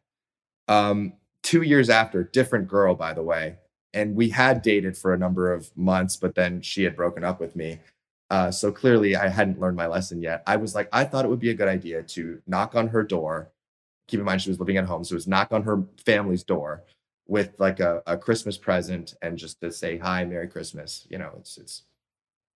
Um, two years after, different girl, by the way. And we had dated for a number of months, but then she had broken up with me. Uh, so clearly I hadn't learned my lesson yet. I was like, I thought it would be a good idea to knock on her door. Keep in mind, she was living at home. So it was knock on her family's door with like a, a Christmas present and just to say, hi, Merry Christmas. You know, it's, it's,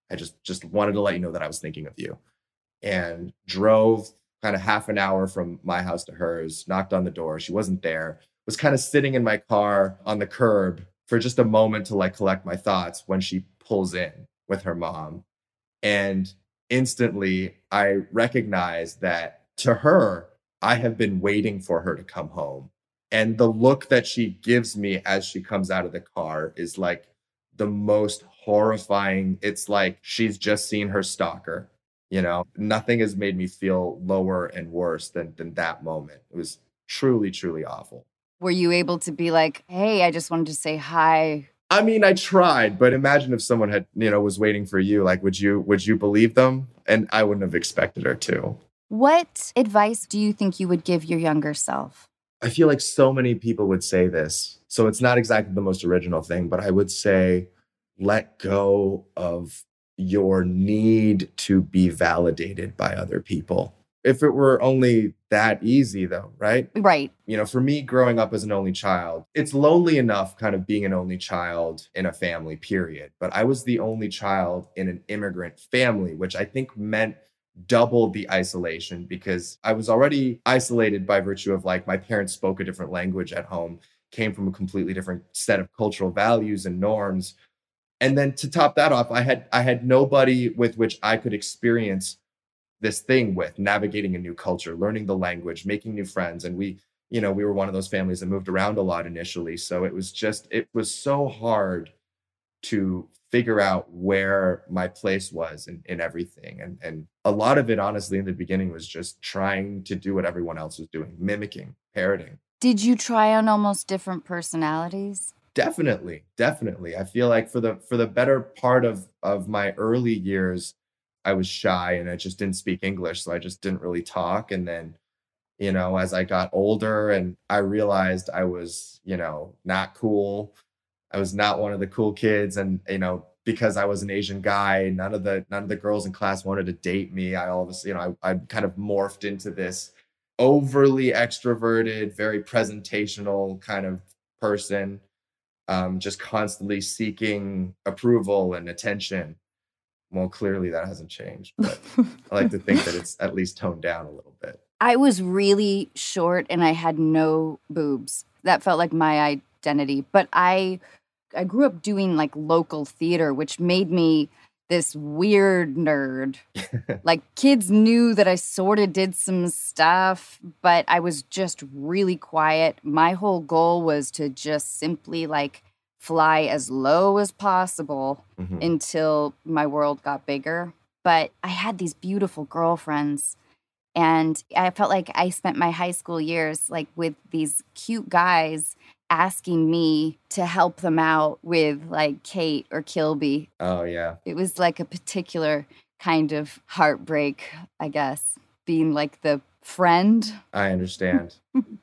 I just just wanted to let you know that I was thinking of you. And drove kind of half an hour from my house to hers, knocked on the door. She wasn't there. Was kind of sitting in my car on the curb for just a moment to like collect my thoughts when she pulls in with her mom. And instantly I recognize that to her, I have been waiting for her to come home. And the look that she gives me as she comes out of the car is like the most horrifying. It's like she's just seen her stalker. You know, nothing has made me feel lower and worse than, than that moment. It was truly, truly awful. Were you able to be like, hey, I just wanted to say hi? I mean, I tried, but imagine if someone had, you know, was waiting for you. Like, would you, would you believe them? And I wouldn't have expected her to. What advice do you think you would give your younger self? I feel like so many people would say this. So it's not exactly the most original thing, but I would say, let go of your need to be validated by other people. If it were only that easy, though, right? Right. You know, for me, growing up as an only child, it's lonely enough kind of being an only child in a family, period. But I was the only child in an immigrant family, which I think meant double the isolation because I was already isolated by virtue of like my parents spoke a different language at home, came from a completely different set of cultural values and norms. And then to top that off, I had I had nobody with which I could experience this thing with, navigating a new culture, learning the language, making new friends. And we, you know, we were one of those families that moved around a lot initially. So it was just, it was so hard to figure out where my place was in, in everything. And, and a lot of it, honestly, in the beginning was just trying to do what everyone else was doing, mimicking, parroting. Did you try on almost different personalities? Definitely, definitely. I feel like for the for the better part of of my early years, I was shy and I just didn't speak English, so I just didn't really talk. And then, you know, as I got older and I realized I was, you know, not cool. I was not one of the cool kids, and you know, because I was an Asian guy, none of the none of the girls in class wanted to date me. I all of a sudden, you know, I I kind of morphed into this overly extroverted, very presentational kind of person. Um, just constantly seeking approval and attention. Well, clearly that hasn't changed, but I like to think that it's at least toned down a little bit. I was really short and I had no boobs. That felt like my identity. But I I grew up doing like local theater, which made me this weird nerd. Like kids knew that I sort of did some stuff, but I was just really quiet. My whole goal was to just simply like fly as low as possible mm-hmm. until my world got bigger. But I had these beautiful girlfriends, and I felt like I spent my high school years like with these cute guys asking me to help them out with like Kate or Kilby. Oh, yeah. It was like a particular kind of heartbreak, I guess, being like the friend. I understand.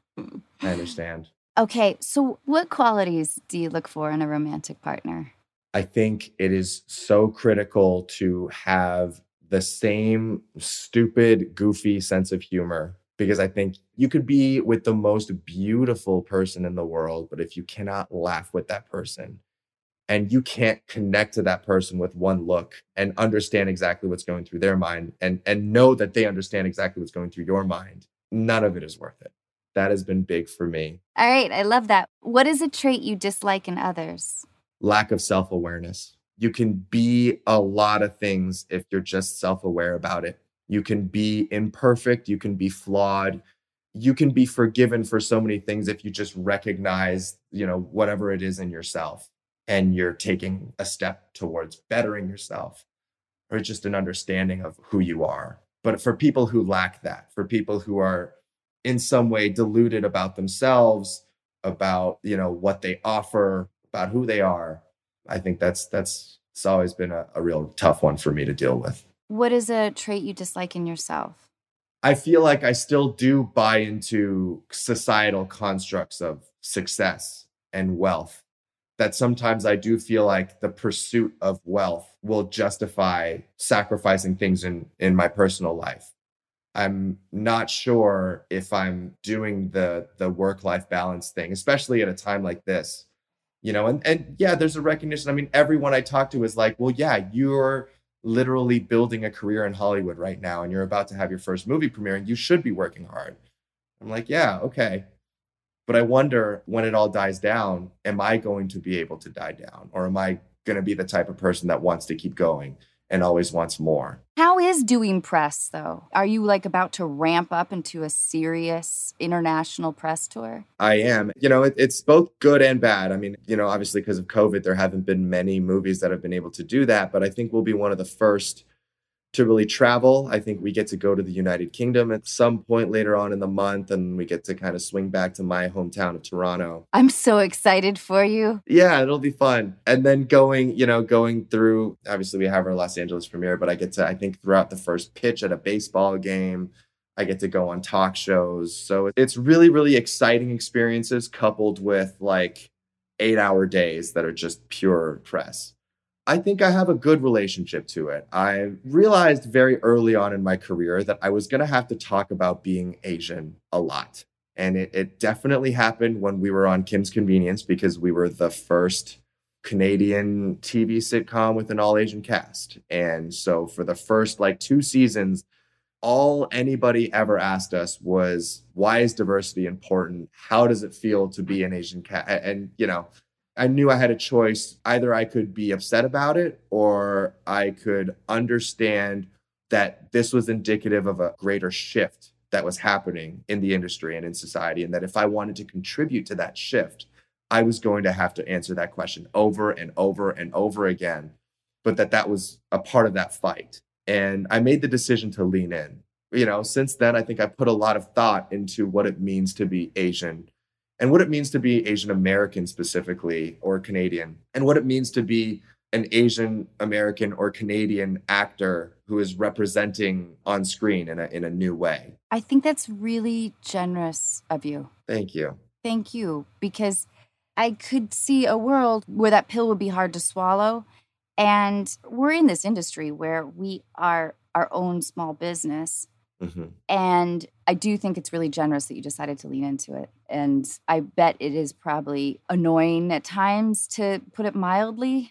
I understand. Okay, so what qualities do you look for in a romantic partner? I think it is so critical to have the same stupid, goofy sense of humor. Because I think you could be with the most beautiful person in the world, but if you cannot laugh with that person and you can't connect to that person with one look and understand exactly what's going through their mind and, and know that they understand exactly what's going through your mind, none of it is worth it. That has been big for me. All right, I love that. What is a trait you dislike in others? Lack of self-awareness. You can be a lot of things if you're just self-aware about it. You can be imperfect. You can be flawed. You can be forgiven for so many things if you just recognize, you know, whatever it is in yourself and you're taking a step towards bettering yourself or just an understanding of who you are. But for people who lack that, for people who are in some way deluded about themselves, about, you know, what they offer, about who they are, I think that's that's it's always been a, a real tough one for me to deal with. What is a trait you dislike in yourself? I feel like I still do buy into societal constructs of success and wealth. That sometimes I do feel like the pursuit of wealth will justify sacrificing things in, in my personal life. I'm not sure if I'm doing the, the work-life balance thing, especially at a time like this. You know, and, and yeah, there's a recognition. I mean, everyone I talk to is like, well, yeah, you're literally building a career in Hollywood right now and you're about to have your first movie premiere and you should be working hard. I'm like, yeah, okay. But I wonder when it all dies down, am I going to be able to die down? Or am I going to be the type of person that wants to keep going and always wants more? How is doing press, though? Are you like about to ramp up into a serious international press tour? I am. You know, it, it's both good and bad. I mean, you know, obviously because of COVID, there haven't been many movies that have been able to do that. But I think we'll be one of the first to really travel. I think we get to go to the United Kingdom at some point later on in the month, and we get to kind of swing back to my hometown of Toronto. I'm so excited for you. Yeah, it'll be fun. And then going, you know, going through, obviously we have our Los Angeles premiere, but I get to, I think throughout the first pitch at a baseball game, I get to go on talk shows. So it's really, really exciting experiences coupled with like eight hour days that are just pure press. I think I have a good relationship to it. I realized very early on in my career that I was going to have to talk about being Asian a lot. And it, it definitely happened when we were on Kim's Convenience because we were the first Canadian T V sitcom with an all-Asian cast. And so for the first like two seasons, all anybody ever asked us was, why is diversity important? How does it feel to be an Asian cast? And, you know, I knew I had a choice. Either I could be upset about it or I could understand that this was indicative of a greater shift that was happening in the industry and in society. And that if I wanted to contribute to that shift, I was going to have to answer that question over and over and over again. But that that was a part of that fight. And I made the decision to lean in. You know, since then, I think I put a lot of thought into what it means to be Asian and what it means to be Asian American specifically, or Canadian, and what it means to be an Asian American or Canadian actor who is representing on screen in a in a new way. I think that's really generous of you. Thank you. Thank you, because I could see a world where that pill would be hard to swallow. And we're in this industry where we are our own small business. Mm-hmm. And I do think it's really generous that you decided to lean into it. And I bet it is probably annoying at times, to put it mildly.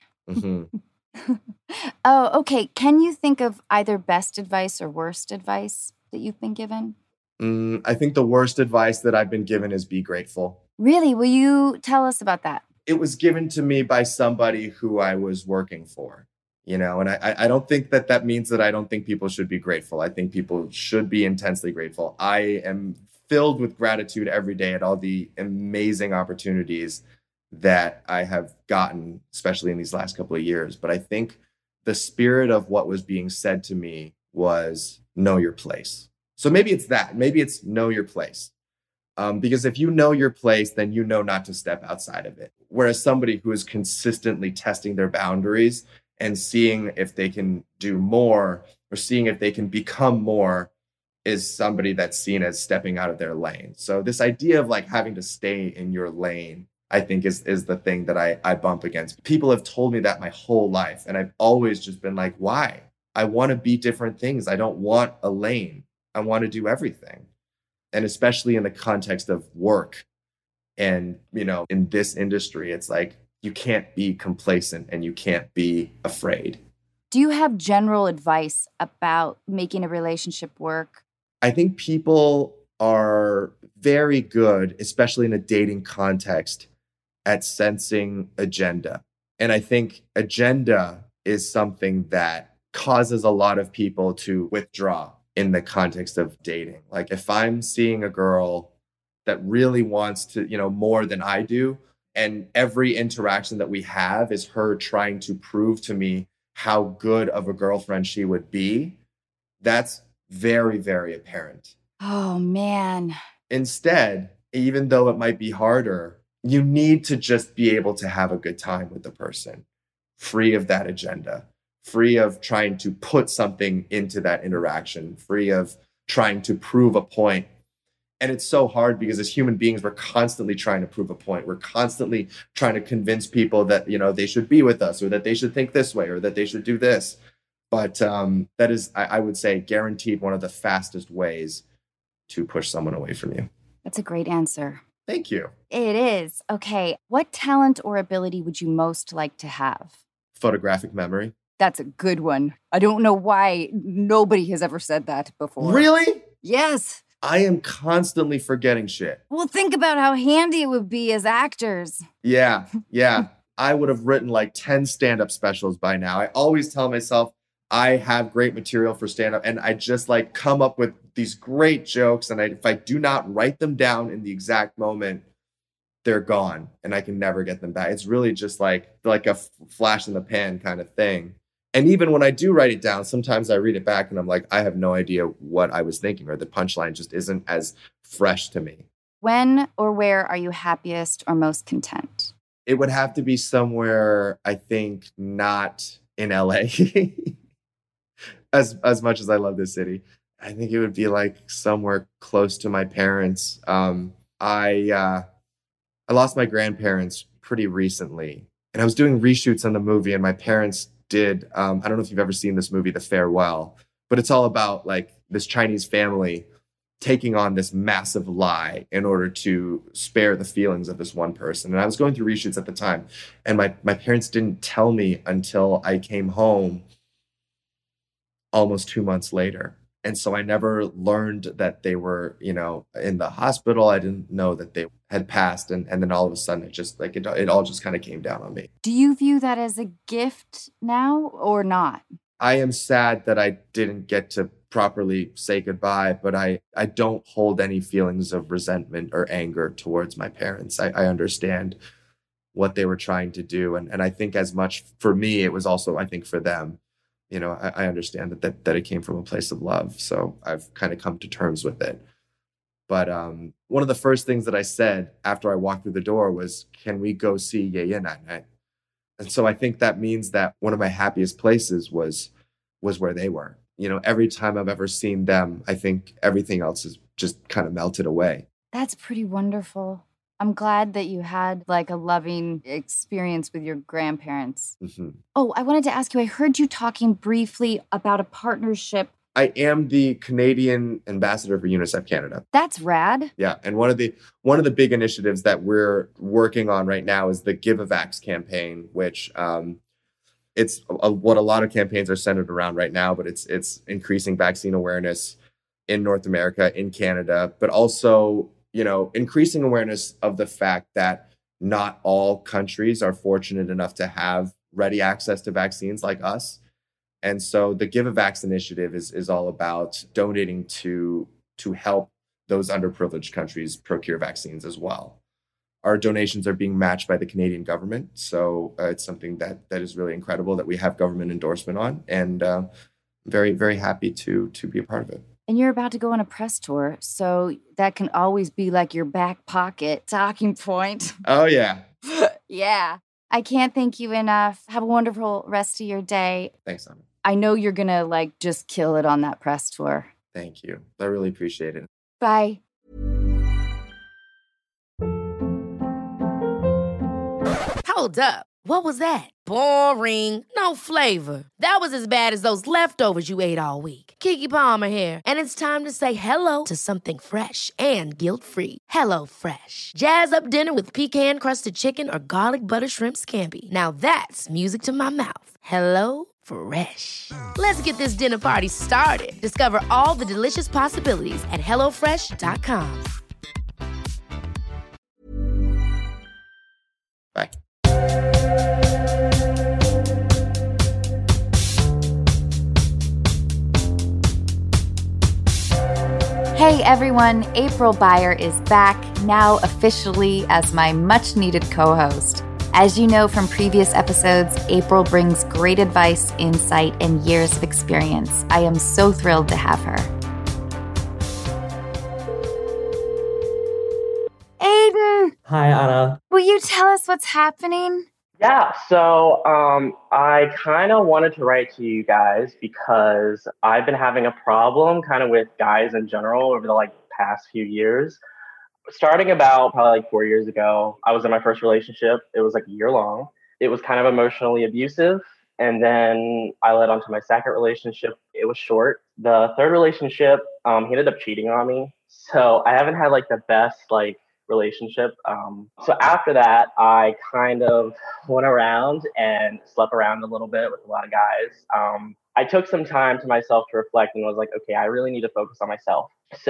Mm-hmm. Oh, okay. Can you think of either best advice or worst advice that you've been given? Mm, I think the worst advice that I've been given is be grateful. Really? Will you tell us about that? It was given to me by somebody who I was working for, you know, and I, I don't think that that means that I don't think people should be grateful. I think people should be intensely grateful. I am filled with gratitude every day at all the amazing opportunities that I have gotten, especially in these last couple of years. But I think the spirit of what was being said to me was know your place. So maybe it's that. Maybe it's know your place. Um, because if you know your place, then you know not to step outside of it. Whereas somebody who is consistently testing their boundaries and seeing if they can do more or seeing if they can become more is somebody that's seen as stepping out of their lane. So this idea of like having to stay in your lane, I think is, is the thing that I, I bump against. People have told me that my whole life. And I've always just been like, why? I want to be different things. I don't want a lane. I want to do everything. And especially in the context of work. And, you know, in this industry, it's like you can't be complacent and you can't be afraid. Do you have general advice about making a relationship work? I think people are very good, especially in a dating context, at sensing agenda. And I think agenda is something that causes a lot of people to withdraw in the context of dating. Like if I'm seeing a girl that really wants to, you know, more than I do, and every interaction that we have is her trying to prove to me how good of a girlfriend she would be, that's very, very apparent. Oh, man. Instead, even though it might be harder, you need to just be able to have a good time with the person, free of that agenda. Free of trying to put something into that interaction, free of trying to prove a point. And it's so hard because as human beings, we're constantly trying to prove a point. We're constantly trying to convince people that, you know, they should be with us or that they should think this way or that they should do this. But um, that is, I, I would say, guaranteed one of the fastest ways to push someone away from you. That's a great answer. Thank you. It is. Okay. What talent or ability would you most like to have? Photographic memory. That's a good one. I don't know why nobody has ever said that before. Really? Yes. I am constantly forgetting shit. Well, think about how handy it would be as actors. Yeah, yeah. I would have written like ten stand-up specials by now. I always tell myself I have great material for stand-up, and I just like come up with these great jokes, and I, if I do not write them down in the exact moment, they're gone, and I can never get them back. It's really just like, like a f- flash in the pan kind of thing. And even when I do write it down, sometimes I read it back and I'm like, I have no idea what I was thinking, or the punchline just isn't as fresh to me. When or where are you happiest or most content? It would have to be somewhere, I think, not in L A. as as much as I love this city, I think it would be like somewhere close to my parents. Um, I uh, I lost my grandparents pretty recently, and I was doing reshoots on the movie, and my parents did, um, I don't know if you've ever seen this movie, The Farewell, but it's all about like this Chinese family taking on this massive lie in order to spare the feelings of this one person. And I was going through reshoots at the time, and my, my parents didn't tell me until I came home almost two months later. And so I never learned that they were, you know, in the hospital. I didn't know that they had passed. And, and then all of a sudden, it just like, it, it all just kind of came down on me. Do you view that as a gift now or not? I am sad that I didn't get to properly say goodbye, but I, I don't hold any feelings of resentment or anger towards my parents. I, I understand what they were trying to do. And, and I think as much for me, it was also, I think for them. You know, I, I understand that, that that it came from a place of love. So I've kind of come to terms with it. But um, one of the first things that I said after I walked through the door was, can we go see Ye Ye Nai Nai? And so I think that means that one of my happiest places was was where they were. You know, every time I've ever seen them, I think everything else is just kind of melted away. That's pretty wonderful. I'm glad that you had like a loving experience with your grandparents. Mm-hmm. Oh, I wanted to ask you, I heard you talking briefly about a partnership. I am the Canadian ambassador for UNICEF Canada. That's rad. Yeah, and one of the one of the big initiatives that we're working on right now is the Give a Vax campaign, which um, it's a, what a lot of campaigns are centered around right now, but it's it's increasing vaccine awareness in North America, in Canada, but also, you know, increasing awareness of the fact that not all countries are fortunate enough to have ready access to vaccines like us. And so the Give a Vax initiative is, is all about donating to, to help those underprivileged countries procure vaccines as well. Our donations are being matched by the Canadian government. So uh, it's something that, that is really incredible that we have government endorsement on, and uh, very, very happy to, to be a part of it. And you're about to go on a press tour, so that can always be like your back pocket talking point. Oh, yeah. Yeah. I can't thank you enough. Have a wonderful rest of your day. Thanks, Anna. I know you're going to like just kill it on that press tour. Thank you. I really appreciate it. Bye. Hold up. What was that? Boring. No flavor. That was as bad as those leftovers you ate all week. Keke Palmer here. And it's time to say hello to something fresh and guilt-free. Hello Fresh. Jazz up dinner with pecan-crusted chicken or garlic butter shrimp scampi. Now that's music to my mouth. Hello Fresh. Let's get this dinner party started. Discover all the delicious possibilities at hello fresh dot com. Bye. Hey everyone, April Beyer is back, now officially as my much needed co-host. As you know from previous episodes, April brings great advice, insight, and years of experience. I am so thrilled to have her. Aiden! Hi, Anna. Will you tell us what's happening? Yeah, so um, I kind of wanted to write to you guys because I've been having a problem kind of with guys in general over the like past few years. Starting about probably like four years ago, I was in my first relationship. It was like a year long. It was kind of emotionally abusive. And then I led on to my second relationship. It was short. The third relationship, um, he ended up cheating on me. So I haven't had like the best like relationship. Um, so after that, I kind of went around and slept around a little bit with a lot of guys. Um, I took some time to myself to reflect and was like, okay, I really need to focus on myself.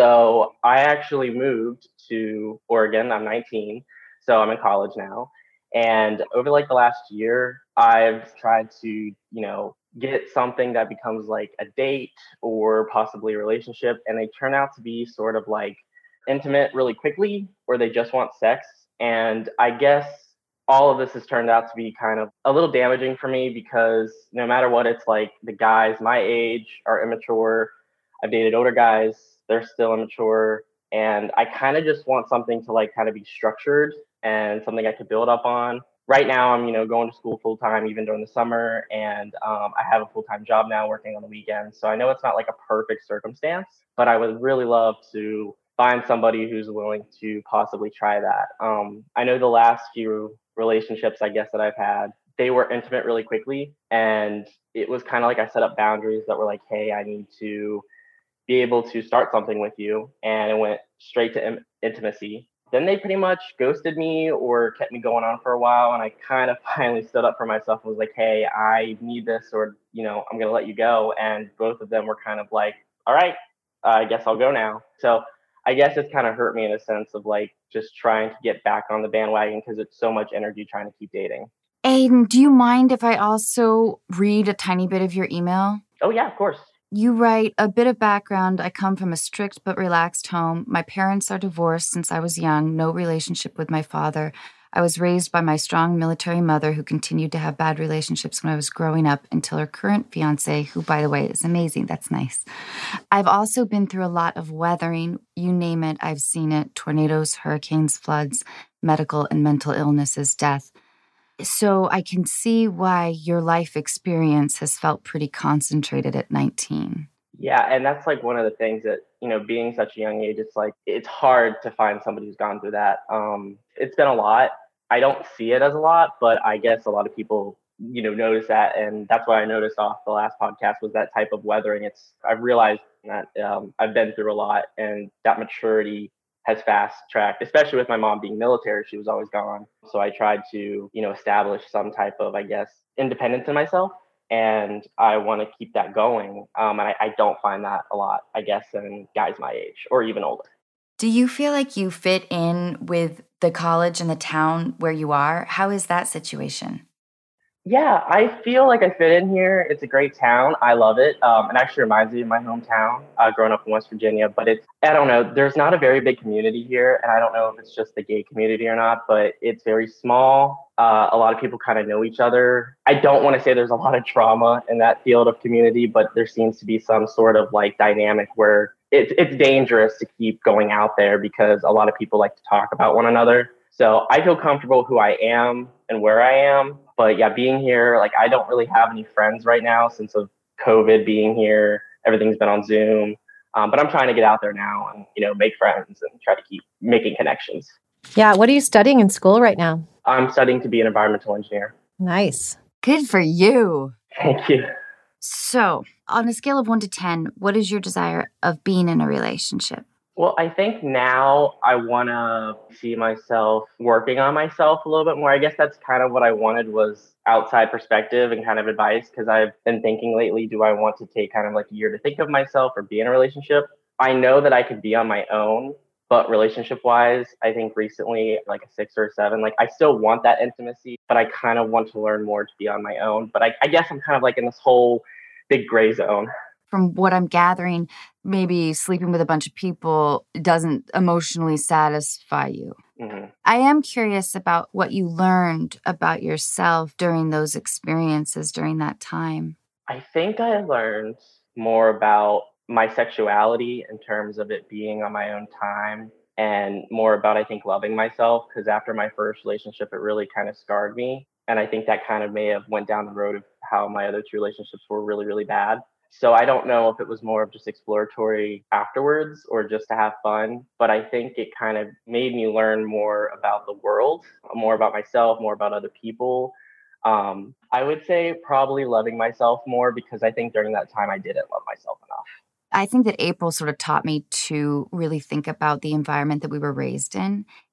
So I actually moved to Oregon. I'm nineteen, so I'm in college now. And over like the last year, I've tried to, you know, get something that becomes like a date or possibly a relationship. And they turn out to be sort of like intimate really quickly, or they just want sex. And I guess all of this has turned out to be kind of a little damaging for me because no matter what, it's like the guys my age are immature. I've dated older guys, they're still immature. And I kind of just want something to like kind of be structured and something I could build up on. Right now, I'm, you know, going to school full time, even during the summer. And um, I have a full time job now working on the weekends. So I know it's not like a perfect circumstance, but I would really love to find somebody who's willing to possibly try that. Um, I know the last few relationships, I guess, that I've had, they were intimate really quickly. And it was kind of like I set up boundaries that were like, hey, I need to be able to start something with you. And it went straight to in- intimacy. Then they pretty much ghosted me or kept me going on for a while. And I kind of finally stood up for myself and was like, hey, I need this, or, you know, I'm going to let you go. And both of them were kind of like, all right, uh, I guess I'll go now. So I guess it's kind of hurt me in a sense of like just trying to get back on the bandwagon because it's so much energy trying to keep dating. Aiden, do you mind if I also read a tiny bit of your email? Oh, yeah, of course. You write, a bit of background. I come from a strict but relaxed home. My parents are divorced since I was young, no relationship with my father. I was raised by my strong military mother who continued to have bad relationships when I was growing up until her current fiance, who, by the way, is amazing. That's nice. I've also been through a lot of weathering. You name it, I've seen it. Tornadoes, hurricanes, floods, medical and mental illnesses, death. So I can see why your life experience has felt pretty concentrated at nineteen. Yeah, and that's like one of the things that, you know, being such a young age, it's like, it's hard to find somebody who's gone through that. Um, it's been a lot. I don't see it as a lot, but I guess a lot of people, you know, notice that. And that's what I noticed off the last podcast was that type of weathering. It's, I've realized that um, I've been through a lot, and that maturity has fast tracked, especially with my mom being military. She was always gone. So I tried to, you know, establish some type of, I guess, independence in myself. And I want to keep that going. Um, and I, I don't find that a lot, I guess, in guys my age or even older. Do you feel like you fit in with the college and the town where you are? How is that situation? Yeah, I feel like I fit in here. It's a great town. I love it. Um, it actually reminds me of my hometown, uh, growing up in West Virginia. But it's, I don't know, there's not a very big community here. And I don't know if it's just the gay community or not, but it's very small. Uh, a lot of people kind of know each other. I don't want to say there's a lot of drama in that field of community, but there seems to be some sort of like dynamic where it's it's dangerous to keep going out there because a lot of people like to talk about one another. So I feel comfortable who I am and where I am. But yeah, being here, like I don't really have any friends right now since of COVID being here. Everything's been on Zoom. Um, but I'm trying to get out there now and, you know, make friends and try to keep making connections. Yeah. What are you studying in school right now? I'm studying to be an environmental engineer. Nice. Good for you. Thank you. So, on a scale of one to ten, what is your desire of being in a relationship? Well, I think now I want to see myself working on myself a little bit more. I guess that's kind of what I wanted was outside perspective and kind of advice, because I've been thinking lately, do I want to take kind of like a year to think of myself or be in a relationship? I know that I could be on my own, but relationship wise, I think recently like a six or a seven, like I still want that intimacy, but I kind of want to learn more to be on my own. But I, I guess I'm kind of like in this whole big gray zone. From what I'm gathering, maybe sleeping with a bunch of people doesn't emotionally satisfy you. Mm-hmm. I am curious about what you learned about yourself during those experiences during that time. I think I learned more about my sexuality in terms of it being on my own time, and more about, I think, loving myself, because after my first relationship, it really kind of scarred me. And I think that kind of may have went down the road of how my other two relationships were really, really bad. So I don't know if it was more of just exploratory afterwards or just to have fun, but I think it kind of made me learn more about the world, more about myself, more about other people. Um, I would say probably loving myself more, because I think during that time I didn't love myself enough. I think that April sort of taught me to really think about the environment that we were raised in.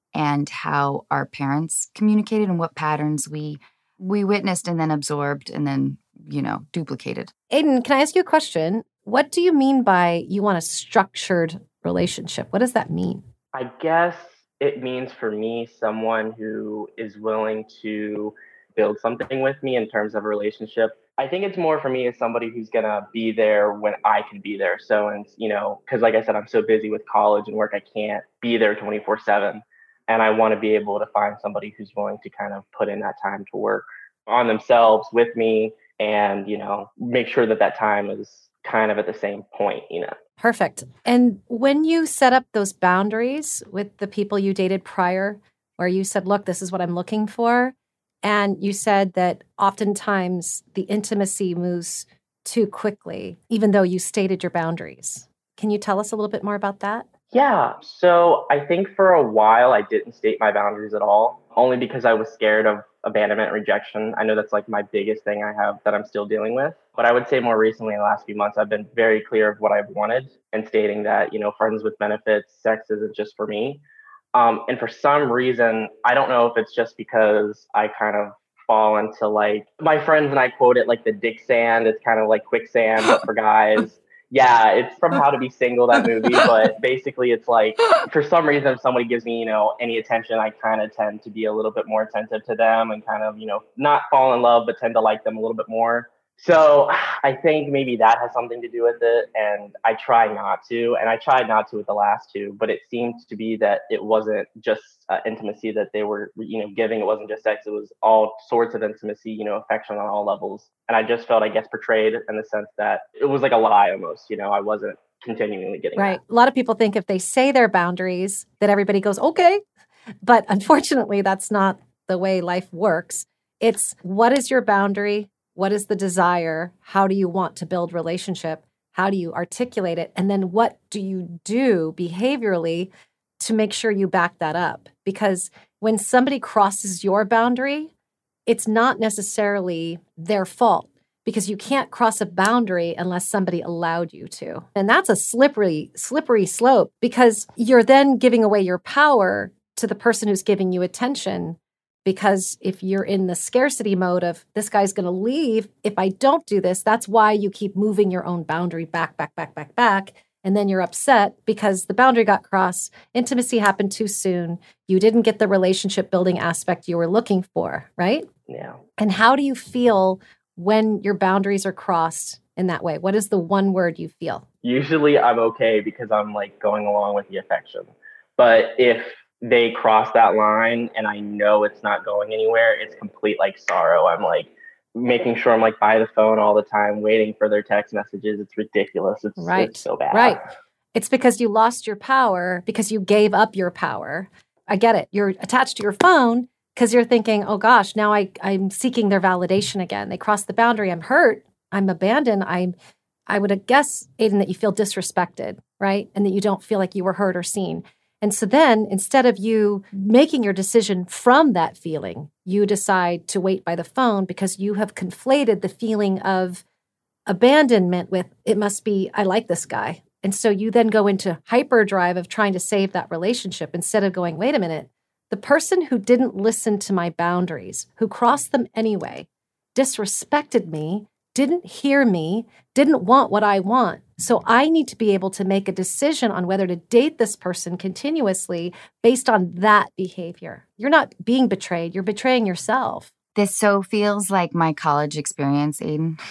and how our parents communicated and what patterns we we witnessed and then absorbed and then, you know, duplicated. Aiden, can I ask you a question? What do you mean by you want a structured relationship? What does that mean? I guess it means for me someone who is willing to build something with me in terms of a relationship. I think it's more for me as somebody who's going to be there when I can be there. So, and you know, because like I said, I'm so busy with college and work, I can't be there twenty-four seven. And I want to be able to find somebody who's willing to kind of put in that time to work on themselves with me and, you know, make sure that that time is kind of at the same point, you know. Perfect. And when you set up those boundaries with the people you dated prior, where you said, look, this is what I'm looking for, and you said that oftentimes the intimacy moves too quickly, even though you stated your boundaries. Can you tell us a little bit more about that? Yeah. So I think for a while I didn't state my boundaries at all, only because I was scared of abandonment and rejection. I know that's like my biggest thing I have that I'm still dealing with. But I would say more recently in the last few months, I've been very clear of what I've wanted and stating that, you know, friends with benefits, sex isn't just for me. Um, and for some reason, I don't know if it's just because I kind of fall into like, my friends and I quote it like the dick sand. It's kind of like quicksand, but for guys. Yeah, it's from How to Be Single, that movie. But basically, it's like, for some reason, if somebody gives me, you know, any attention, I kind of tend to be a little bit more attentive to them and kind of, you know, not fall in love, but tend to like them a little bit more. So I think maybe that has something to do with it. And I try not to. And I tried not to with the last two. But it seemed to be that it wasn't just uh, intimacy that they were, you know, giving. It wasn't just sex. It was all sorts of intimacy, you know, affection on all levels. And I just felt, I guess, betrayed in the sense that it was like a lie almost. You know, I wasn't continually getting right. that. A lot of people think if they say their boundaries, that everybody goes, okay. But unfortunately, that's not the way life works. It's what is your boundary? What is the desire? How do you want to build relationship? How do you articulate it? And then what do you do behaviorally to make sure you back that up? Because when somebody crosses your boundary, it's not necessarily their fault because you can't cross a boundary unless somebody allowed you to. And that's a slippery, slippery slope because you're then giving away your power to the person who's giving you attention. Because if you're in the scarcity mode of this guy's going to leave, if I don't do this, that's why you keep moving your own boundary back, back, back, back, back. And then you're upset because the boundary got crossed. Intimacy happened too soon. You didn't get the relationship building aspect you were looking for, right? Yeah. And how do you feel when your boundaries are crossed in that way? What is the one word you feel? Usually I'm okay because I'm like going along with the affection. But if they cross that line and I know it's not going anywhere, it's complete like sorrow. I'm like making sure I'm like by the phone all the time, waiting for their text messages. It's ridiculous. It's, right. it's so bad. Right. It's because you lost your power because you gave up your power. I get it. You're attached to your phone because you're thinking, oh gosh, now I, I'm seeking their validation again. They crossed the boundary. I'm hurt. I'm abandoned. I'm, I would guess, Aiden, that you feel disrespected, right? And that you don't feel like you were heard or seen. And so then instead of you making your decision from that feeling, you decide to wait by the phone because you have conflated the feeling of abandonment with it must be, I like this guy. And so you then go into hyperdrive of trying to save that relationship instead of going, wait a minute, the person who didn't listen to my boundaries, who crossed them anyway, disrespected me, didn't hear me, didn't want what I want. So I need to be able to make a decision on whether to date this person continuously based on that behavior. You're not being betrayed. You're betraying yourself. This so feels like my college experience, Aiden.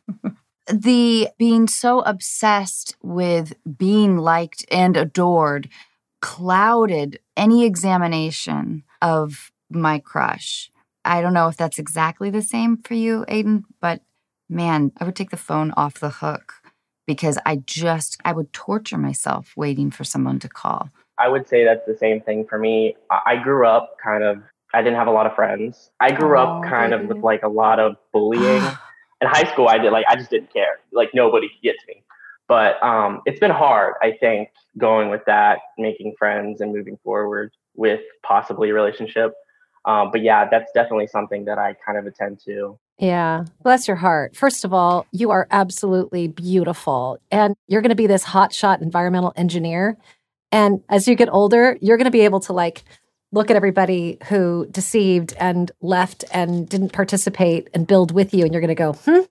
The being so obsessed with being liked and adored clouded any examination of my crush. I don't know if that's exactly the same for you, Aiden, but man, I would take the phone off the hook because I just, I would torture myself waiting for someone to call. I would say that's the same thing for me. I grew up kind of, I didn't have a lot of friends. I grew oh, up kind baby. of with like a lot of bullying. In high school, I did like, I just didn't care. Like nobody could get to me. But um, it's been hard, I think, going with that, making friends and moving forward with possibly a relationship. Um, but yeah, that's definitely something that I kind of attend to. Yeah. Bless your heart. First of all, you are absolutely beautiful. And you're going to be this hotshot environmental engineer. And as you get older, you're going to be able to like look at everybody who deceived and left and didn't participate and build with you. And you're going to go,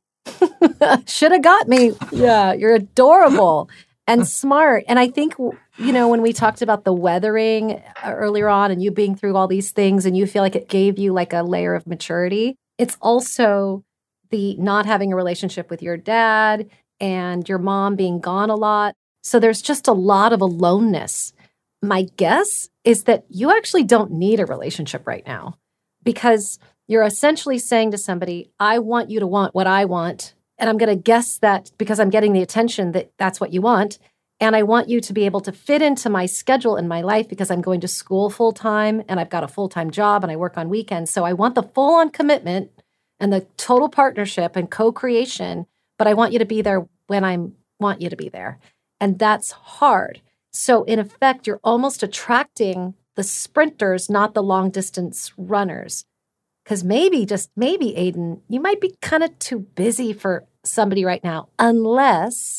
hmm, should have got me. Yeah, you're adorable and smart. And I think, you know, when we talked about the weathering earlier on and you being through all these things and you feel like it gave you like a layer of maturity, it's also the not having a relationship with your dad and your mom being gone a lot. So there's just a lot of aloneness. My guess is that you actually don't need a relationship right now because you're essentially saying to somebody, I want you to want what I want. And I'm going to guess that because I'm getting the attention that that's what you want. And I want you to be able to fit into my schedule in my life because I'm going to school full time and I've got a full-time job and I work on weekends. So I want the full-on commitment and the total partnership and co-creation, but I want you to be there when I want you to be there. And that's hard. So in effect, you're almost attracting the sprinters, not the long distance runners. Because maybe, just maybe, Aiden, you might be kind of too busy for somebody right now, unless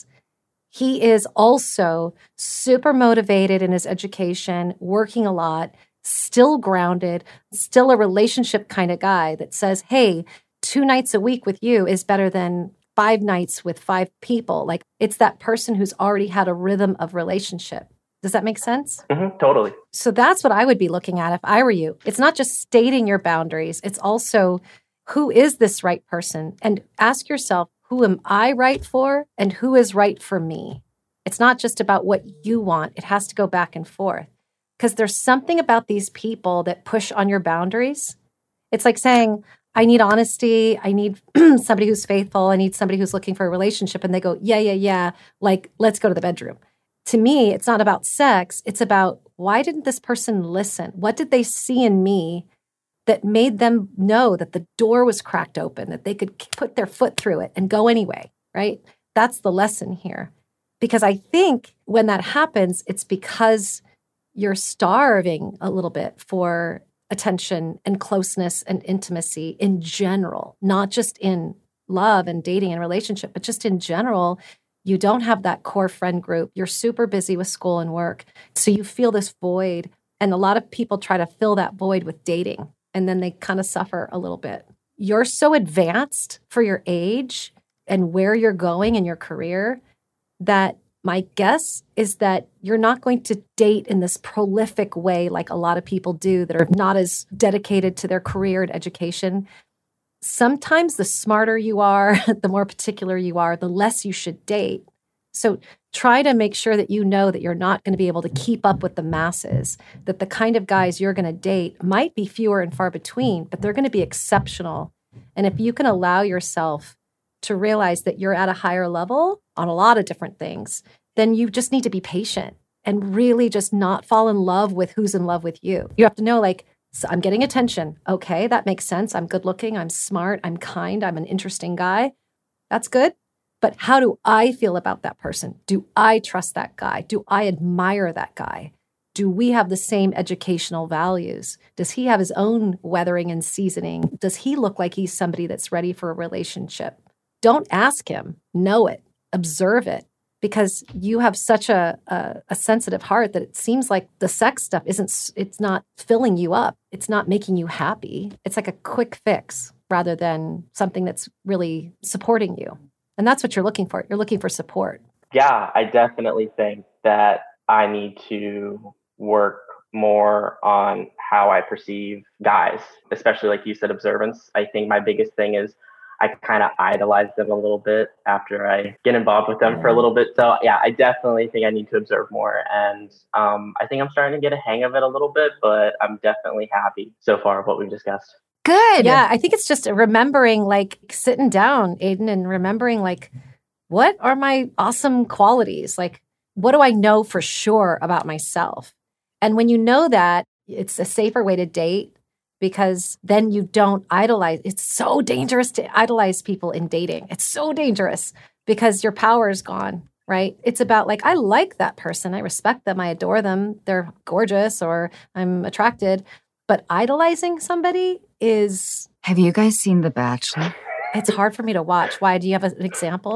he is also super motivated in his education, working a lot, still grounded, still a relationship kind of guy that says, hey, two nights a week with you is better than five nights with five people. Like it's that person who's already had a rhythm of relationship. Does that make sense? Mm-hmm, totally. So that's what I would be looking at if I were you. It's not just stating your boundaries. It's also, who is this right person? And ask yourself, who am I right for? And who is right for me? It's not just about what you want. It has to go back and forth. Because there's something about these people that push on your boundaries. It's like saying, I need honesty. I need somebody who's faithful. I need somebody who's looking for a relationship. And they go, yeah, yeah, yeah. Like, let's go to the bedroom. To me, it's not about sex. It's about, why didn't this person listen? What did they see in me that made them know that the door was cracked open, that they could put their foot through it and go anyway, right? That's the lesson here. Because I think when that happens, it's because you're starving a little bit for attention and closeness and intimacy in general, not just in love and dating and relationship, but just in general. You don't have that core friend group. You're super busy with school and work. So you feel this void. And a lot of people try to fill that void with dating. And then they kind of suffer a little bit. You're so advanced for your age and where you're going in your career that my guess is that you're not going to date in this prolific way like a lot of people do that are not as dedicated to their career and education. Sometimes the smarter you are, the more particular you are, the less you should date. So try to make sure that you know that you're not going to be able to keep up with the masses, that the kind of guys you're going to date might be fewer and far between, but they're going to be exceptional. And if you can allow yourself to realize that you're at a higher level on a lot of different things, then you just need to be patient and really just not fall in love with who's in love with you. You have to know, like, so I'm getting attention. Okay, that makes sense. I'm good looking. I'm smart. I'm kind. I'm an interesting guy. That's good. But how do I feel about that person? Do I trust that guy? Do I admire that guy? Do we have the same educational values? Does he have his own weathering and seasoning? Does he look like he's somebody that's ready for a relationship? Don't ask him. Know it. Observe it. Because you have such a, a a sensitive heart that it seems like the sex stuff isn't, it's not filling you up. It's not making you happy. It's like a quick fix rather than something that's really supporting you. And that's what you're looking for. You're looking for support. Yeah, I definitely think that I need to work more on how I perceive guys, especially like you said, observance. I think my biggest thing is I kind of idolize them a little bit after I get involved with them for a little bit. So yeah, I definitely think I need to observe more. And um, I think I'm starting to get a hang of it a little bit, but I'm definitely happy so far of what we've discussed. Good. Yeah, I think it's just remembering, like sitting down, Aiden, and remembering like, what are my awesome qualities? Like, what do I know for sure about myself? And when you know that, it's a safer way to date. Because then you don't idolize. It's so dangerous to idolize people in dating. It's so dangerous because your power is gone, right? It's about like, I like that person. I respect them. I adore them. They're gorgeous or I'm attracted. But idolizing somebody is... Have you guys seen The Bachelor? It's hard for me to watch. Why? Do you have an example?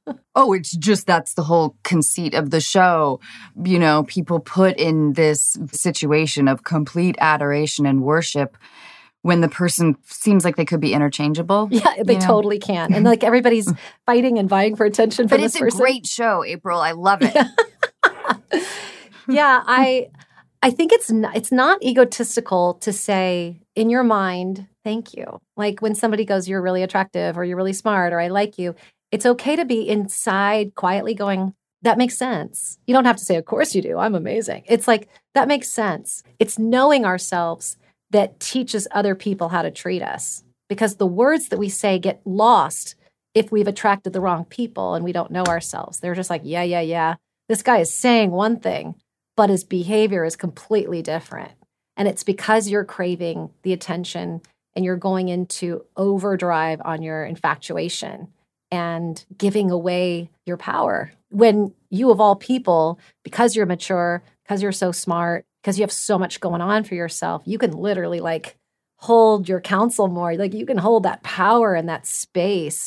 Oh, it's just that's the whole conceit of the show. You know, people put in this situation of complete adoration and worship when the person seems like they could be interchangeable. Yeah, they you know? totally can. And like everybody's fighting and vying for attention from But this it's a person. great show, April. I love it. Yeah, I I think it's not, it's not egotistical to say in your mind, thank you. Like when somebody goes, you're really attractive or you're really smart or I like you, it's okay to be inside quietly going, that makes sense. You don't have to say, of course you do. I'm amazing. It's like, that makes sense. It's knowing ourselves that teaches other people how to treat us, because the words that we say get lost if we've attracted the wrong people and we don't know ourselves. They're just like, yeah, yeah, yeah. This guy is saying one thing, but his behavior is completely different. And it's because you're craving the attention and you're going into overdrive on your infatuation and giving away your power. When you, of all people, because you're mature, because you're so smart, because you have so much going on for yourself, you can literally like hold your counsel more. Like you can hold that power and that space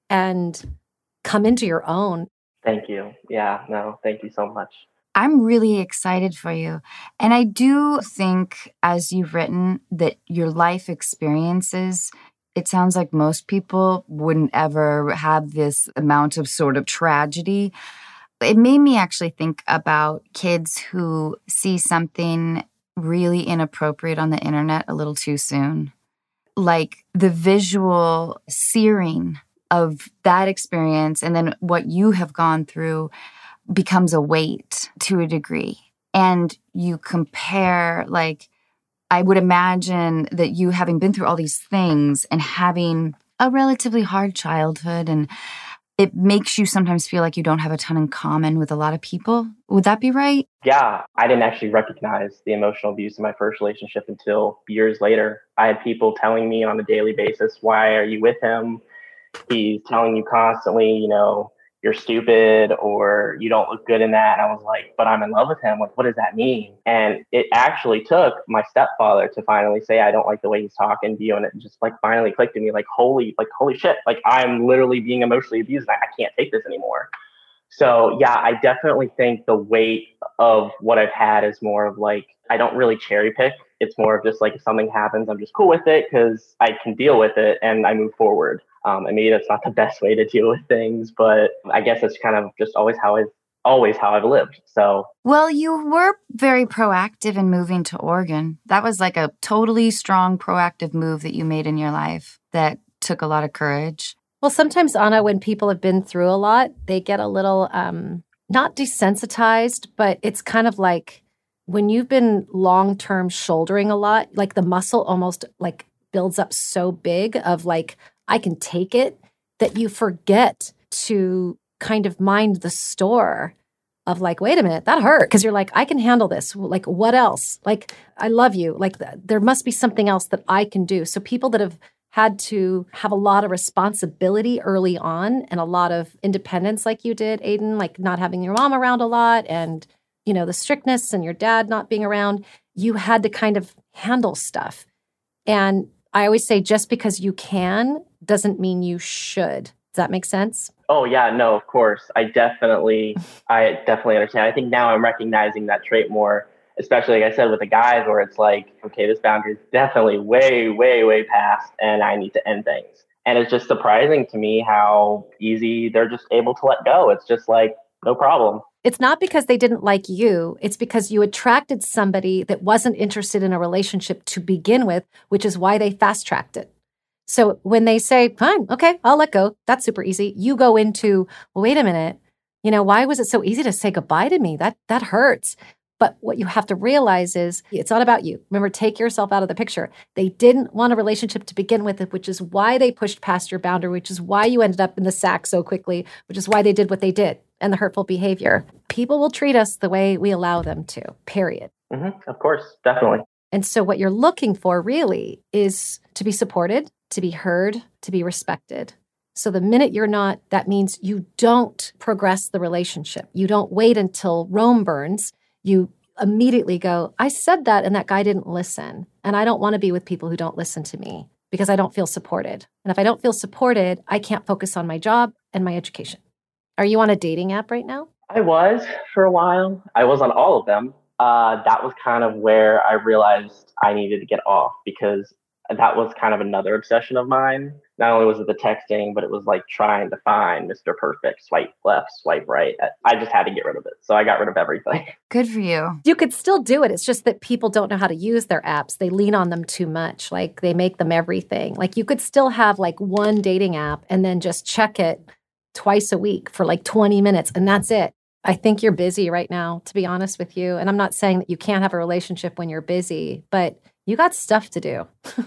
and come into your own. Thank you. Yeah, no, thank you so much. I'm really excited for you. And I do think, as you've written, that your life experiences, it sounds like most people wouldn't ever have this amount of sort of tragedy. It made me actually think about kids who see something really inappropriate on the internet a little too soon. Like the visual searing of that experience and then what you have gone through becomes a weight to a degree. And you compare, like, I would imagine that you having been through all these things and having a relatively hard childhood, and it makes you sometimes feel like you don't have a ton in common with a lot of people. Would that be right? Yeah, I didn't actually recognize the emotional abuse in my first relationship until years later. I had people telling me on a daily basis, why are you with him? He's telling you constantly, you know, you're stupid or you don't look good in that. And I was like, but I'm in love with him. Like, what does that mean? And it actually took my stepfather to finally say, I don't like the way he's talking to you. And it just like finally clicked to me like, holy, like, holy shit. Like I'm literally being emotionally abused. And I, I can't take this anymore. So yeah, I definitely think the weight of what I've had is more of like, I don't really cherry pick. It's more of just like, if something happens, I'm just cool with it because I can deal with it and I move forward. Um, and maybe that's not the best way to deal with things, but I guess that's kind of just always how I've always how I've lived. So, well, you were very proactive in moving to Oregon. That was like a totally strong, proactive move that you made in your life that took a lot of courage. Well, sometimes, Anna, when people have been through a lot, they get a little um, not desensitized, but it's kind of like when you've been long-term shouldering a lot, like the muscle almost like builds up so big of like, I can take it, that you forget to kind of mind the store of like, wait a minute, that hurt. Because you're like, I can handle this. Like, what else? Like, I love you. Like, th- there must be something else that I can do. So people that have had to have a lot of responsibility early on and a lot of independence like you did, Aiden, like not having your mom around a lot and, you know, the strictness and your dad not being around, you had to kind of handle stuff. And I always say just because you can doesn't mean you should. Does that make sense? Oh, yeah, no, of course. I definitely, I definitely understand. I think now I'm recognizing that trait more, especially, like I said, with the guys where it's like, okay, this boundary is definitely way, way, way past and I need to end things. And it's just surprising to me how easy they're just able to let go. It's just like, no problem. It's not because they didn't like you. It's because you attracted somebody that wasn't interested in a relationship to begin with, which is why they fast-tracked it. So when they say, fine, okay, I'll let go, that's super easy. You go into, well, wait a minute, you know, why was it so easy to say goodbye to me? That that hurts. But what you have to realize is it's not about you. Remember, take yourself out of the picture. They didn't want a relationship to begin with, which is why they pushed past your boundary, which is why you ended up in the sack so quickly, which is why they did what they did and the hurtful behavior. People will treat us the way we allow them to, period. Mm-hmm. Of course, definitely. And so what you're looking for really is to be supported, to be heard, to be respected. So the minute you're not, that means you don't progress the relationship. You don't wait until Rome burns. You immediately go, I said that and that guy didn't listen. And I don't want to be with people who don't listen to me because I don't feel supported. And if I don't feel supported, I can't focus on my job and my education. Are you on a dating app right now? I was for a while. I was on all of them. Uh, that was kind of where I realized I needed to get off because that was kind of another obsession of mine. Not only was it the texting, but it was like trying to find Mister Perfect, swipe left, swipe right. I just had to get rid of it. So I got rid of everything. Good for you. You could still do it. It's just that people don't know how to use their apps. They lean on them too much. Like they make them everything. Like you could still have like one dating app and then just check it twice a week for like twenty minutes and that's it. I think you're busy right now, to be honest with you. And I'm not saying that you can't have a relationship when you're busy, but you got stuff to do.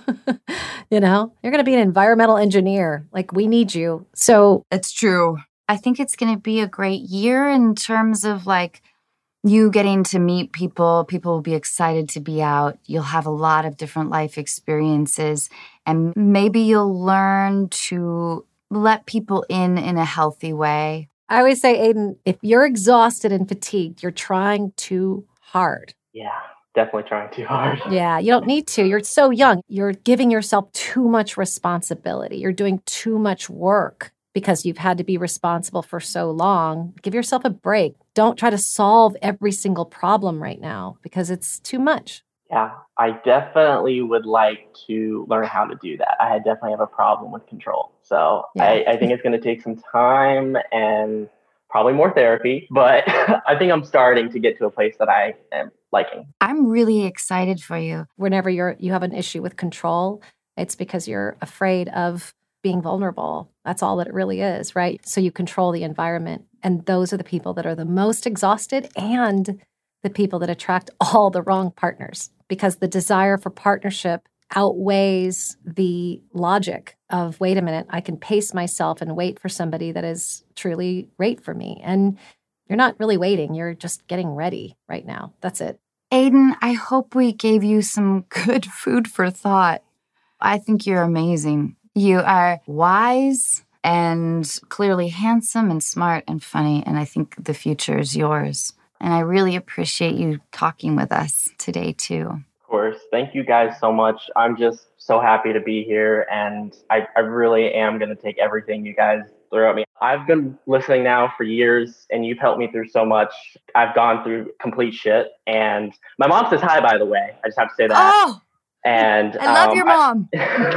You know, you're going to be an environmental engineer. Like we need you. So it's true. I think it's going to be a great year in terms of like you getting to meet people. People will be excited to be out. You'll have a lot of different life experiences and maybe you'll learn to let people in in a healthy way. I always say, Aiden, if you're exhausted and fatigued, you're trying too hard. Yeah, definitely trying too hard. Yeah, you don't need to. You're so young. You're giving yourself too much responsibility. You're doing too much work because you've had to be responsible for so long. Give yourself a break. Don't try to solve every single problem right now because it's too much. Yeah, I definitely would like to learn how to do that. I definitely have a problem with control. So yeah. I, I think it's going to take some time and probably more therapy, but I think I'm starting to get to a place that I am liking. I'm really excited for you. Whenever you're you have an issue with control, it's because you're afraid of being vulnerable. That's all that it really is, right? So you control the environment. And those are the people that are the most exhausted and the people that attract all the wrong partners because the desire for partnership outweighs the logic of, wait a minute, I can pace myself and wait for somebody that is truly right for me. And you're not really waiting. You're just getting ready right now. That's it. Aiden, I hope we gave you some good food for thought. I think you're amazing. You are wise and clearly handsome and smart and funny. And I think the future is yours. And I really appreciate you talking with us today, too. Of course. Thank you guys so much. I'm just so happy to be here. And I, I really am going to take everything you guys throw at me. I've been listening now for years, and you've helped me through so much. I've gone through complete shit. And my mom says hi, by the way. I just have to say that. Oh! And I love um, your mom.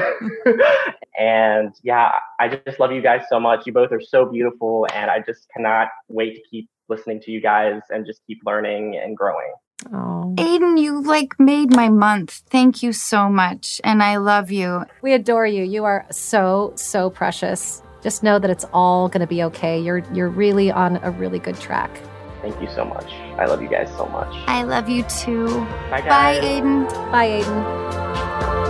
I, and yeah, I just love you guys so much. You both are so beautiful. And I just cannot wait to keep listening to you guys and just keep learning and growing. Oh, Aiden, you like made my month. Thank you so much. And I love you. We adore you. You are so, so precious. Just know that it's all going to be okay. You're you're really on a really good track. Thank you so much. I love you guys so much. I love you too. Bye, guys. Bye, Aiden. Bye, Aiden.